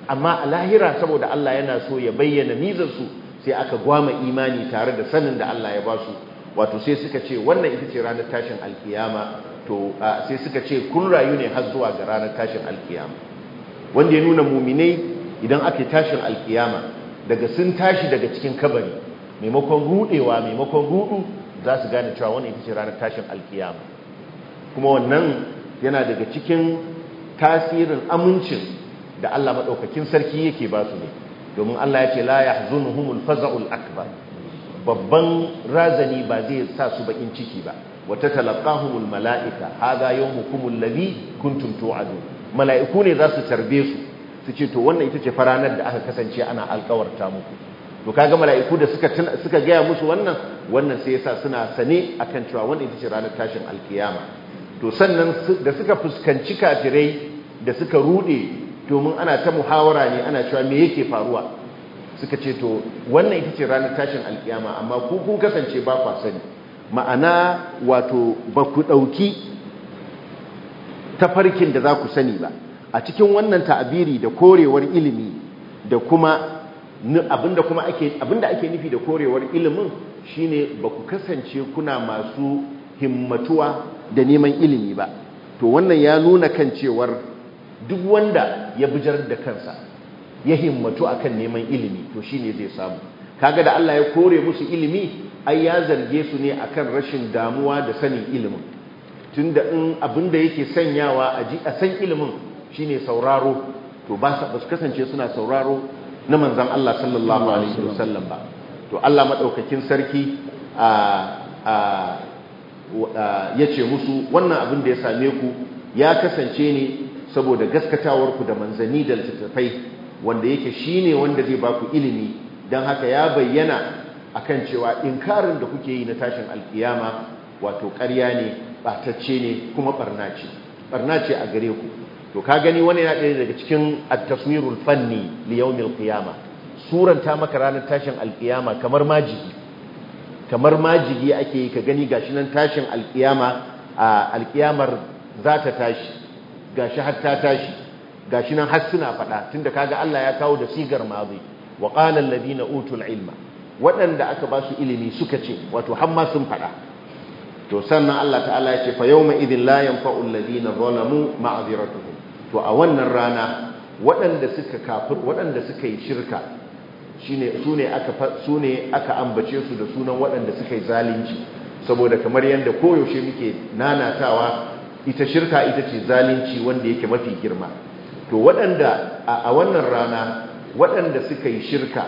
Speaker 1: amma a lahira saboda Allah yana so ya bayyana mizarsu sai aka gwama imani tare da sanin da Allah ya ba su, wato sai suka ce wannan ita ce ranar tashin alkiyama, to sai suka ce kun rayu ne har zuwa ga ranar tashin alkiyama, wanda ya nuna muminai idan aka tashin alkiyama daga sun tashi daga cikin kabari maimakon rudewa maimakon rudu za su gane cewa wannan ita ce ranar tashin alkiyama. Kuma wannan yana daga cikin tasirin amincin da Allah maɗaukakin sarki yake ba su ne, domin Allah ya ce la yahzunuhumul faza'ul akbar, babban razani ba zai sa su bakin ciki ba. wa tatalaqahumul mala'ika hadha yawmukumul ladhi kuntum tu'adun, mala'iku ne za su tarbe su su ce to wannan ita ce faranar da aka kasance ana alƙawarta muku. To kaga mala'iku da suka suka gaya musu wannan wannan sai yasa suna sane akan cewa wannan ita ce ranar tashin alkiyama. To sannan da suka fuskanci kafirai da suka rude domin ana ta muhawara ne ana cewa me yake faruwa, suka ce to wannan ita ce ranar tashin alkiyama amma ku kun kasance ba kwa sani, ma'ana wato ba ku ɗauki tafarkin da za ku sani ba. A cikin wannan ta'abiri da korewar ilimi da kuma abinda kuma ake abinda ake nufi da korewar ilimin shine ba ku kasance kuna masu himmatuwa da neman ilimi ba. To wannan ya nuna kan cewar duk wanda ya bijar da kansa ya himmatu akan neman ilimi to shine zai samu. Kaga da Allah ya kore musu ilimi ai ya zarge su ne akan rashin damuwa da sanin ilimin, tunda in abinda yake sanyawa a ji a san ilimin shine sauraro, to ba su kasance suna sauraro na manzon Allah sallallahu alaihi wasallam ba. To Allah madaukakin sarki a yace musu wannan abin da ya same ku ya kasance ne saboda gaskatawar ku da manzani da littattafai wanda yake shine wanda zai baku ilimi, dan haka ya bayyana akan cewa inkarin da kuke yi na tashin alkiyama wato ƙarya ne, batacce ne, kuma barna ce barna ce a gare ku. To ka gani wani yana ɗaya daga cikin at-taswirul fanni li yawmil qiyama, suranta maka ranar tashin alkiyama kamar majigi kamar majigi ake yi, ka gani gashi nan tashin alkiyama a alkiyamar za ta tashi, gashi har ta tashi, gashi nan har suna faɗa, tunda kaga Allah ya kawo da sigar mazi wa qala alladhina utul ilma, waɗanda aka ba su ilimi suka ce, wato har ma sun faɗa. To sannan Allah ta'ala ya ce fa yawma idhin la yanfa'u alladhina zalamu ma'dhiratuhum, to a wannan rana waɗanda suka kafir waɗanda suka yi shirka shine sune aka sune aka ambace su da sunan waɗanda suka yi zalunci, saboda kamar yanda koyaushe muke nanatawa ita shirka ita ce zalunci wanda yake mafi girma. To waɗanda a wannan rana waɗanda suka yi shirka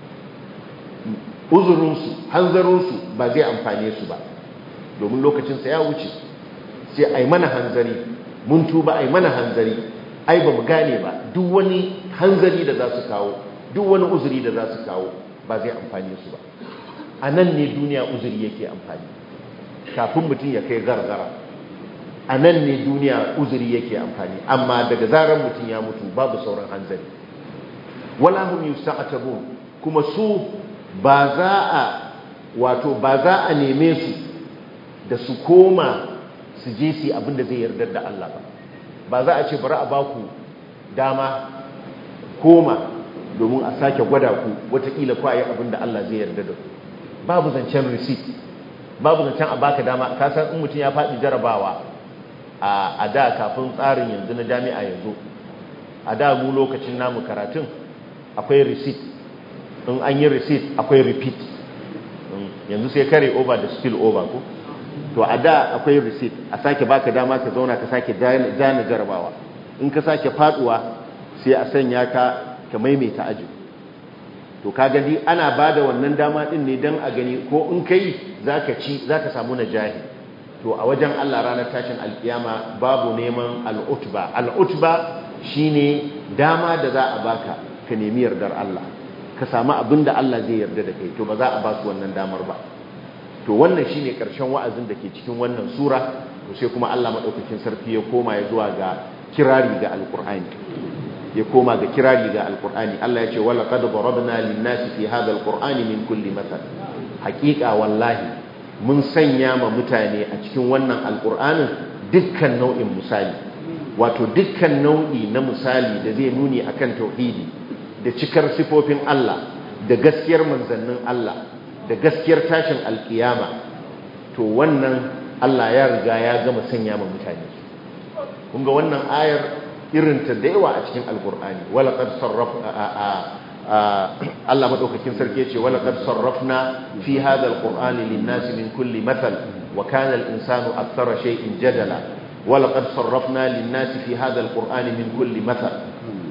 Speaker 1: uzurinsu hanzarinsu ba zai amfane su ba, domin lokacinsa ya wuce. Sai ai mana hanzari, mun tuba ai mana hanzari, ai ba mu gane ba, duk wani hanzari da za su kawo, duk wani uzuri da za su kawo ba zai amfane su ba. A nan ne duniya uzuri yake amfani, kafin mutum ya kai gargara a nan ne duniya uzuri yake amfani, amma daga zarar mutum ya mutu babu sauran hanzari. Wala hum yusta'tabun, kuma su ba za a wato ba za a neme su da su koma su je su abin da zai yarda da Allah ba. Ba za a ce bari a baku dama koma domin a sake gwada ku watakila ku ayi abin da Allah zai yarda da ku. Babu zancen receipt, babu zancen a baka dama. Ka san in mutum ya faɗi jarabawa a da kafin tsarin yanzu na jami'a yanzu, a da mu lokacin namu karatun akwai receipt, in an yi receipt akwai repeat, yanzu sai carry over da spill over ko. To a da akwai receipt, a sake baka dama ka zauna ka sake jana jarabawa, in ka sake faduwa sai a sanya ka ka maimaita aji. To ka gani ana bada wannan dama din ne dan a gani ko in kai zaka ci zaka samu najahi. To a wajen Allah ranar tashin alkiyama babu neman al'utba. Al'utba shine dama da za a baka ka nemi yardar Allah, ka samu abin da Allah zai yarda da kai. To ba za a ba su wannan damar ba. To wannan shine karshen wa'azin da ke cikin wannan sura. To sai kuma Allah madaukakin sarki ya koma ya zuwa ga kirari ga alqur'ani ya koma ga kirari ga alqur'ani Allah ya ce wala qad darabna lin-nasi fi hadha alqur'ani min kulli mathal, haqiqa wallahi mun sanya ma mutane a cikin wannan alqur'anin dukkan nau'in misali. wato dukkan nau'i na misali da zai nuni akan tauhidi da cikar sifofin Allah da gaskiyar manzannin Allah da gaskiyar tashin alkiyama, to wannan Allah ya riga ya gama sanya ma mutane. kun ga wannan ayar irinta da yawa a cikin alkur'ani. wala qad sarrafna Allah madaukakin sarki yace wala qad sarrafna fi hadha alqur'ani lin-nasi min kulli mathal wa kana al-insanu akthara shay'in jadala wala qad sarrafna lin-nasi fi hadha alqur'ani min kulli mathal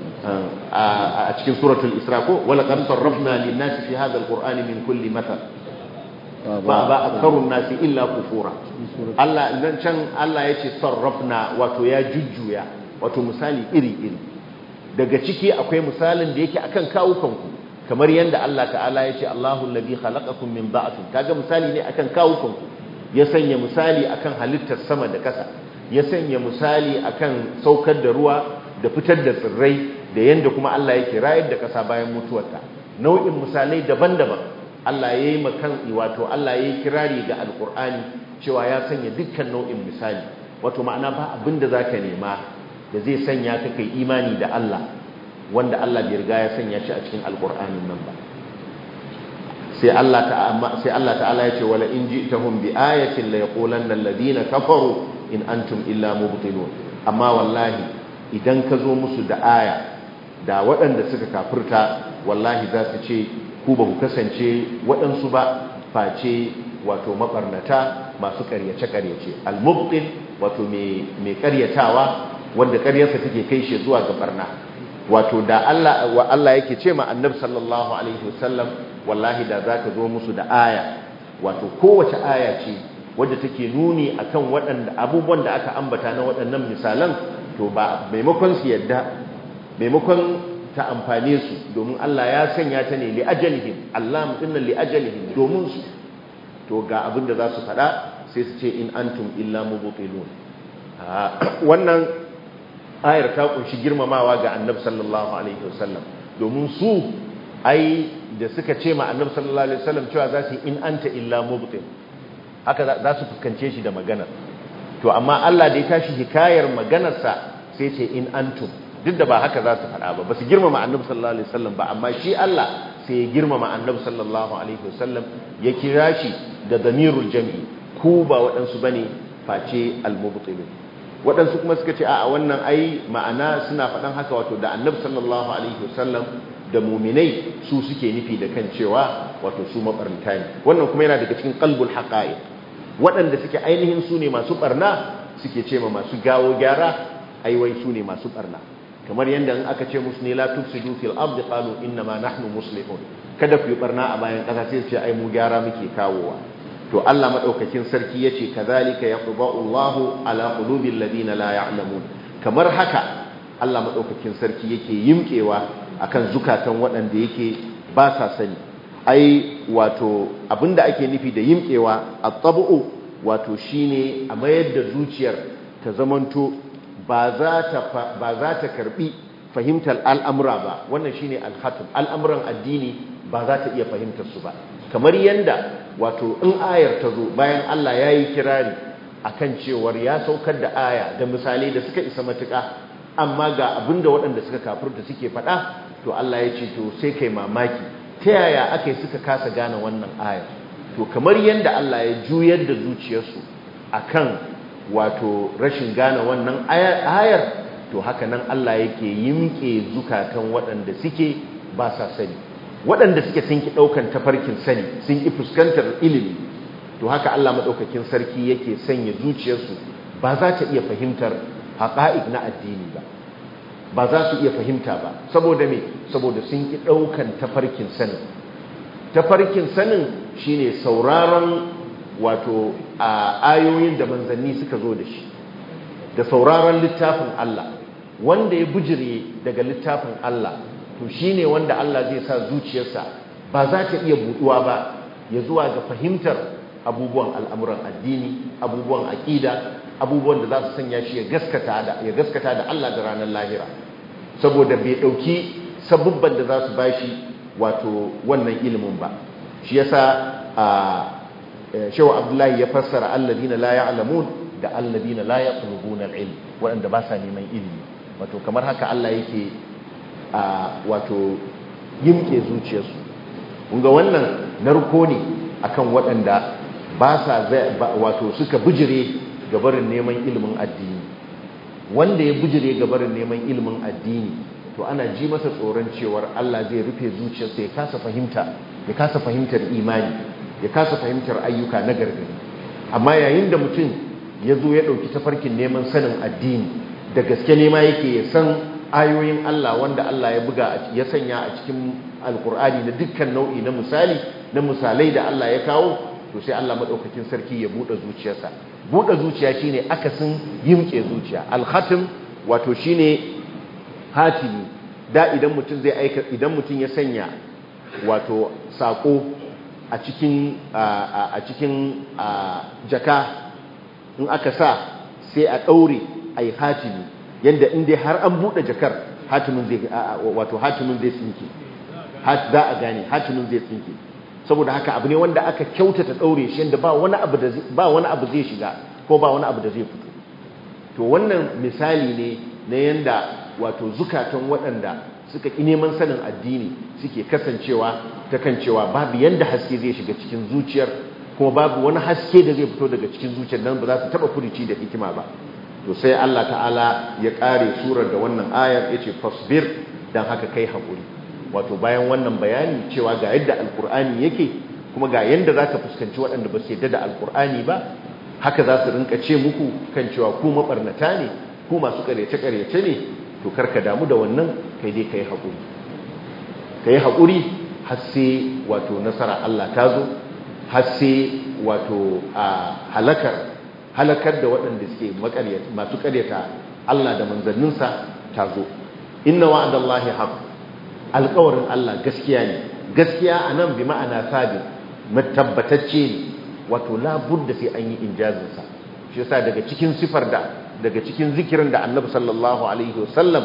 Speaker 1: a cikin suratul isra ko wala qad sarrafna lin-nasi fi hadha alqur'ani min kulli mathal ba ba aktharun nasi illa kufura. Allah nan can Allah yace sarrafna wato ya jujjuya, wato misali iri-iri. Daga ciki akwai misalin da yake akan kawukanku, kamar yanda Allah ta'ala yace Allahu allazi khalaqakum min da'fin, kaga misali ne akan kawukanku. Ya sanya misali akan halittar sama da ƙasa, ya sanya misali akan saukar da ruwa da fitar da tsirrai, da yanda kuma Allah yake rayar da ƙasa bayan mutuwarta. Nau'in misalai daban-daban Allah ya yi makan wato Allah ya yi kirari ga alkur'ani cewa ya sanya dukkan nau'in misali, wato ma'ana ba abin da za ka nema da zai sanya ka kai imani da Allah wanda Allah bai riga ya sanya shi a cikin alkur'anin nan ba. sai Allah ta'ala sai Allah ta'ala ya ce wala in ji'tahum bi ayatin la yaqulanna alladhina kafaru in antum illa mubtilun. Amma wallahi idan ka zo musu da aya, da waɗanda suka kafirta wallahi za su ce ku ba ku kasance waɗansu ba face wato mabarnata masu ƙaryace-ƙaryace. Al-mubtil wato mai ƙaryatawa wanda ƙaryarsa take kai shi zuwa ga barna. Wato da Allah wa Allah yake ce ma Annabi sallallahu alaihi wasallam wallahi da zaka zo musu da aya, wato kowace aya ce wadda take nuni akan waɗanda abubuwan da aka ambata na waɗannan misalan, to ba maimakon su yadda, maimakon ta amfane su, domin Allah ya sanya ta ne li ajalihim, Allah dinnan li ajalihim domin su, to ga abin da za su faɗa sai su ce in antum illa mubtilun. Wannan ayar ta kunshi girmamawa ga Annabi sallallahu alaihi wasallam, domin su ai da suka ce ma Annabi sallallahu alaihi wasallam cewa za su yi in anta illa mubtil, haka za su fuskance shi da magana. To amma Allah da ya tashi hikayar maganarsa sai ce in antum, duk da ba haka za su faɗa ba, ba su girmama Annabi sallallahu alaihi wasallam ba, amma shi Allah sai ya girmama Annabi sallallahu alaihi wasallam, ya kira shi da damirul jam'i, ku ba waɗansu bane face al-mubtilun. Waɗansu kuma suka ce a wannan ai ma'ana suna faɗan haka wato da Annabi sallallahu alaihi wasallam da muminai su suke nufi da kan cewa wato su mabarnata ne. Wannan kuma yana daga cikin qalbul haqa'iq. Waɗanda suke ainihin su ne masu barna suke ce ma masu gawo gyara ai wai su ne masu barna. Kamar yadda in aka ce musu ne la tufsidu fil ardi qalu inna ma nahnu muslihun, kada ku yi barna a bayan ƙasa sai su ce ai mu gyara muke kawowa. To Allah madaukakin sarki yace kadhalika yaqba'u Allahu ala qulubil ladina la ya'lamun. Kamar haka Allah madaukakin sarki yake yimkewa akan zukatan waɗanda yake ba sa sani. Ai wato abinda ake nufi da yimkewa at-tabu'u wato shine a mayar da zuciyar ta zamanto ba za ta ba za ta karbi fahimtar al'amura ba. Wannan shine al-khatm, al'amuran addini ba za ta iya fahimtar su ba. Kamar yanda wato in ayar ta zo bayan Allah ya yi kirari akan cewar ya saukar da aya da misalai da suka isa matuƙa, amma ga abinda waɗanda suka kafirta suke faɗa, to Allah ya ce to sai kai mamaki ta yaya aka yi suka kasa gane wannan ayar. To kamar yanda Allah ya juyar da zuciyarsu akan wato rashin gane wannan ayar, to haka nan Allah yake yimke zukatan waɗanda suke ba sa sani, waɗanda suke sun ki ɗaukan tafarkin sani, sun ki fuskantar ilimi, to haka Allah maɗaukakin sarki yake sanya zuciyarsu ba za ta iya fahimtar haƙa'iq na addini ba, ba za su iya fahimta ba. Saboda me? Saboda sun ki ɗaukan tafarkin sanin. Tafarkin sanin shine sauraron wato a ayoyin da manzanni suka zo da shi, da sauraron littafin Allah. Wanda ya bujire daga littafin Allah, to shi ne wanda Allah zai sa zuciyarsa ba za ta iya buɗuwa ba ya zuwa ga fahimtar abubuwan al'amuran addini, abubuwan aƙida, abubuwan da za su sanya shi ya gaskata da ya gaskata da Allah da ranar lahira, saboda bai ɗauki sabubban da za su bashi wato wannan ilimin ba. Shi yasa a Shehu Abdullahi ya fassara alladina la ya'lamun da alladina la yatlubuna al-ilm waɗanda ba sa neman ilimi wato kamar haka Allah yake a wato yimke zuciyarsu kun ga wannan narko ne akan waɗanda ba sa wato suka bijire gabarin neman ilimin addini wanda ya bijire gabarin neman ilimin addini to ana ji masa tsoron cewar Allah zai rufe zuciyarsa ya kasa fahimta ya kasa fahimtar imani ya kasa fahimtar ayyuka na gargari amma yayin da mutum ya zo ya ɗauki tafarkin neman sanin addini da gaske nema yake ya san ayoyin Allah wanda Allah ya buga ya sanya a cikin alkur'ani na dukkan nau'i na misali na misalai da Allah ya kawo to sai Allah madaukakin sarki ya bude zuciyarsa bude zuciya shine akasin yimke zuciya al-khatim wato shine hatimi da idan mutum zai aika idan mutum ya sanya wato sako a cikin a cikin jaka in aka sa sai a daure ai hatimi yanda in dai har an bude jakar hatimin zai wato hatimin zai tsinke hat za a gane hatimin zai tsinke saboda haka abu ne wanda aka kyautata daure shi yanda ba wani abu da ba wani abu zai shiga ko ba wani abu da zai fito to wannan misali ne na yanda wato zukatan waɗanda suka ƙi neman sanin addini suke kasancewa ta kan cewa babu yanda haske zai shiga cikin zuciyar kuma babu wani haske da zai fito daga cikin zuciyar nan ba za su taɓa furuci da hikima ba to sai Allah ta'ala ya ƙare surar da wannan ayar ya ce fasbir don haka kai haƙuri wato bayan wannan bayani cewa ga yadda alƙur'ani yake kuma ga yadda za ka fuskanci waɗanda ba su yadda da alƙur'ani ba haka za su rinka ce muku kan cewa ku maɓarnata ne ku masu ƙaryace-ƙaryace ne to karka damu da wannan kai dai ka yi haƙuri ka yi haƙuri har sai wato nasara Allah ta zo har sai wato a halakar halakar da waɗanda suke masu ƙaryata Allah da manzanninsa ta zo inna wa'adallahi haqq alƙawarin Allah gaskiya ne gaskiya anan bi ma'ana sabit matabbatacce ne wato la budda sai an yi injazin sa shi yasa daga cikin sifar da daga cikin zikirin da Annabi sallallahu alaihi wasallam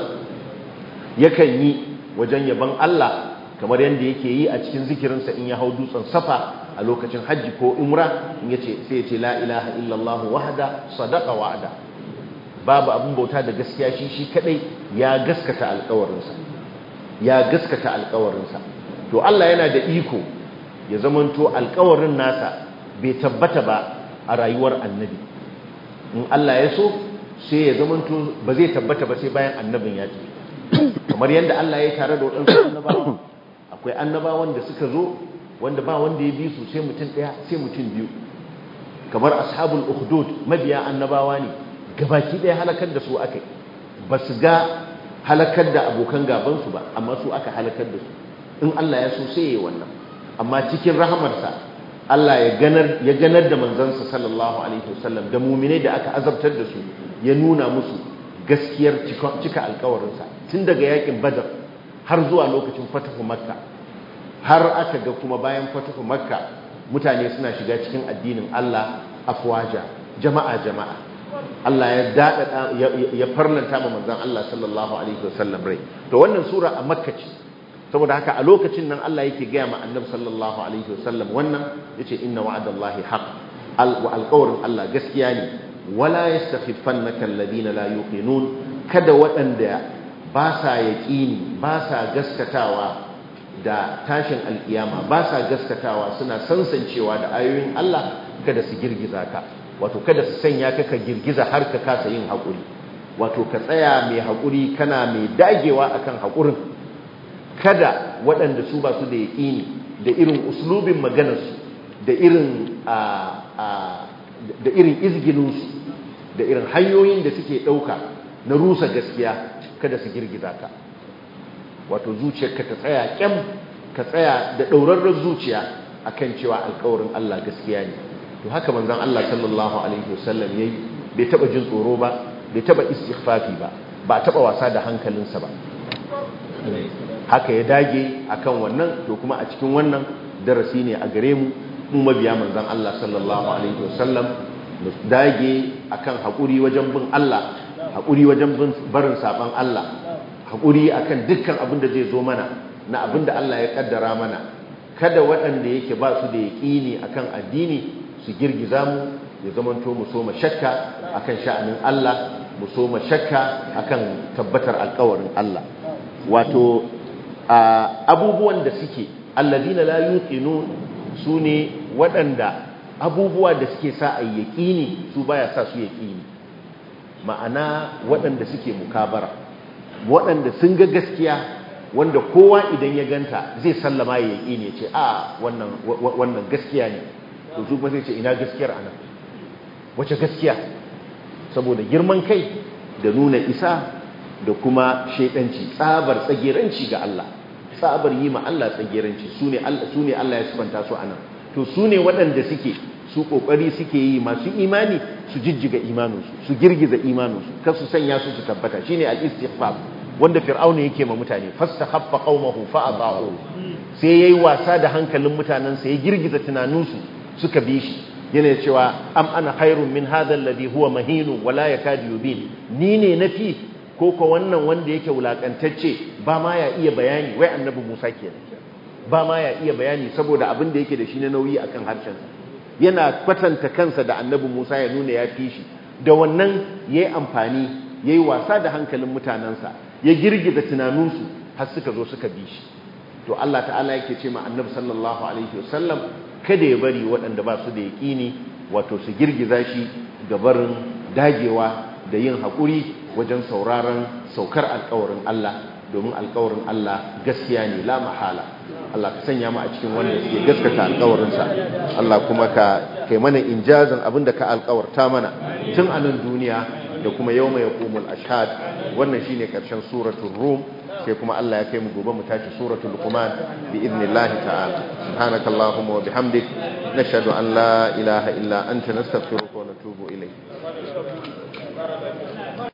Speaker 1: yakan yi wajen yaban Allah kamar yanda yake yi a cikin zikirin sa in ya hau dutsen Safa a lokacin hajji ko umra in yace sai yace la ilaha illallah wahda sadaqa wa'ada babu abun bauta da gaskiya shi shi kadai ya gaskata alƙawarinsa ya gaskata alƙawarinsa to Allah yana da iko ya zamanto alƙawarin nasa bai tabbata ba a rayuwar annabi in Allah ya so sai ya zamanto ba zai tabbata ba sai bayan annabin ya tafi kamar yadda Allah ya tare da waɗansu annabawa akwai annabawan da suka zo wanda ba wanda ya bi su sai mutum ɗaya sai mutum biyu kamar ashabul ukhdud mabiya annabawa ne gabaki ɗaya halakar da su aka ba su ga halakar da abokan gabansu ba amma su aka halakar da su in Allah ya so sai ya yi wannan amma cikin rahamarsa Allah ya ganar ya ganar da manzansa sallallahu alaihi wasallam da mu'minai da aka azabtar da su ya nuna musu gaskiyar cika alƙawarinsa tun daga yakin badar har zuwa lokacin fatahu makka har aka ga kuma bayan fatahu makka mutane suna shiga cikin addinin Allah afwaja jama'a jama'a Allah ya dada ya farlanta ma manzon Allah sallallahu alaihi wasallam rai to wannan sura a makka ce saboda haka a lokacin nan Allah yake gaya ma annabi sallallahu alaihi wasallam wannan yace inna wa'adallahi haqq wa alqawlun Allah gaskiya ne wala yastakhifannaka alladhina la yuqinun kada waɗanda ba sa yaqini ba sa gaskatawa da tashin alkiyama ba sa gaskatawa suna sansancewa da ayoyin Allah kada su girgiza ka wato kada su sanya ka ka girgiza har ka kasa yin hakuri wato ka tsaya mai hakuri kana mai dagewa akan hakurin kada waɗanda su ba su da yaƙini da irin uslubin maganarsu da irin da irin izgininsu da irin hanyoyin da suke ɗauka na rusa gaskiya kada su girgiza ka wato zuciyarka ta tsaya kyam ka tsaya da ɗaurarren zuciya akan cewa alƙawarin Allah gaskiya ne to haka manzon Allah sallallahu alaihi wasallam yayi bai taba jin tsoro ba bai taba istighfafi ba ba taba wasa da hankalinsa ba haka ya dage akan wannan to kuma a cikin wannan darasi ne a gare mu mu mabiya manzon Allah sallallahu alaihi wasallam mu dage akan hakuri wajen bin Allah hakuri wajen bin barin saban Allah hakuri akan dukkan abin da zai zo mana na abin da Allah ya kaddara mana kada waɗanda yake ba su da yaqini akan addini su girgiza mu ya zamanto mu so shakka akan sha'anin Allah mu so shakka akan tabbatar alƙawarin Allah wato abubuwan da suke alladina la yuqinun sune waɗanda abubuwa da suke sa a yaƙini su baya sa su yaƙini ma'ana waɗanda suke mukabara waɗanda sun ga gaskiya wanda kowa idan ya ganta zai sallama ya yaƙini ya ce a wannan wannan gaskiya ne to su ba zai ce ina gaskiyar anan wace gaskiya saboda girman kai da nuna isa da kuma shaidanci tsabar tsageranci ga Allah tsabar yi ma Allah tsageranci su ne Allah ya sifanta su anan to su ne waɗanda suke su ƙoƙari suke yi masu imani su jijjiga imaninsu su girgiza imaninsu kar su sanya su su tabbata shine al-istighfar wanda fir'auna yake ma mutane fastakhaffa qaumahu fa ata'u sai yayi wasa da hankalin mutanansa ya girgiza tunaninsu suka bi shi yana cewa am ana khairun min hadha alladhi huwa mahin wa la yakadu yubin ni ne nafi ko ko wannan wanda yake wulakantacce ba ma ya iya bayani wai annabi Musa kenan ba ma ya iya bayani saboda abin da yake da shi na nauyi akan harshen yana kwatanta kansa da annabi Musa ya nuna ya fi shi da wannan yayi amfani yayi wasa da hankalin mutanansa ya girgiza tunaninsu har suka zo suka bi shi to Allah ta'ala yake ce ma annabi sallallahu alaihi wasallam kada ya bari waɗanda ba su da yaƙini wato su girgiza shi gabarin dagewa da yin haƙuri wajen sauraron saukar alƙawarin Allah domin alƙawarin Allah gaskiya ne la mahala Allah ka sanya mu a cikin wanda suke gaskata alƙawarinsa Allah kuma ka kai mana injazin abinda ka alƙawarta mana tun a nan duniya da kuma yawma yaqumul ashhad wannan shine karshen suratul rum sai kuma Allah ya kai mu gobe mu tashi suratul luqman bi idnillahi ta'ala subhanakallahumma wa bihamdik nashhadu an la ilaha illa anta nastaghfiruka wa natubu ilayk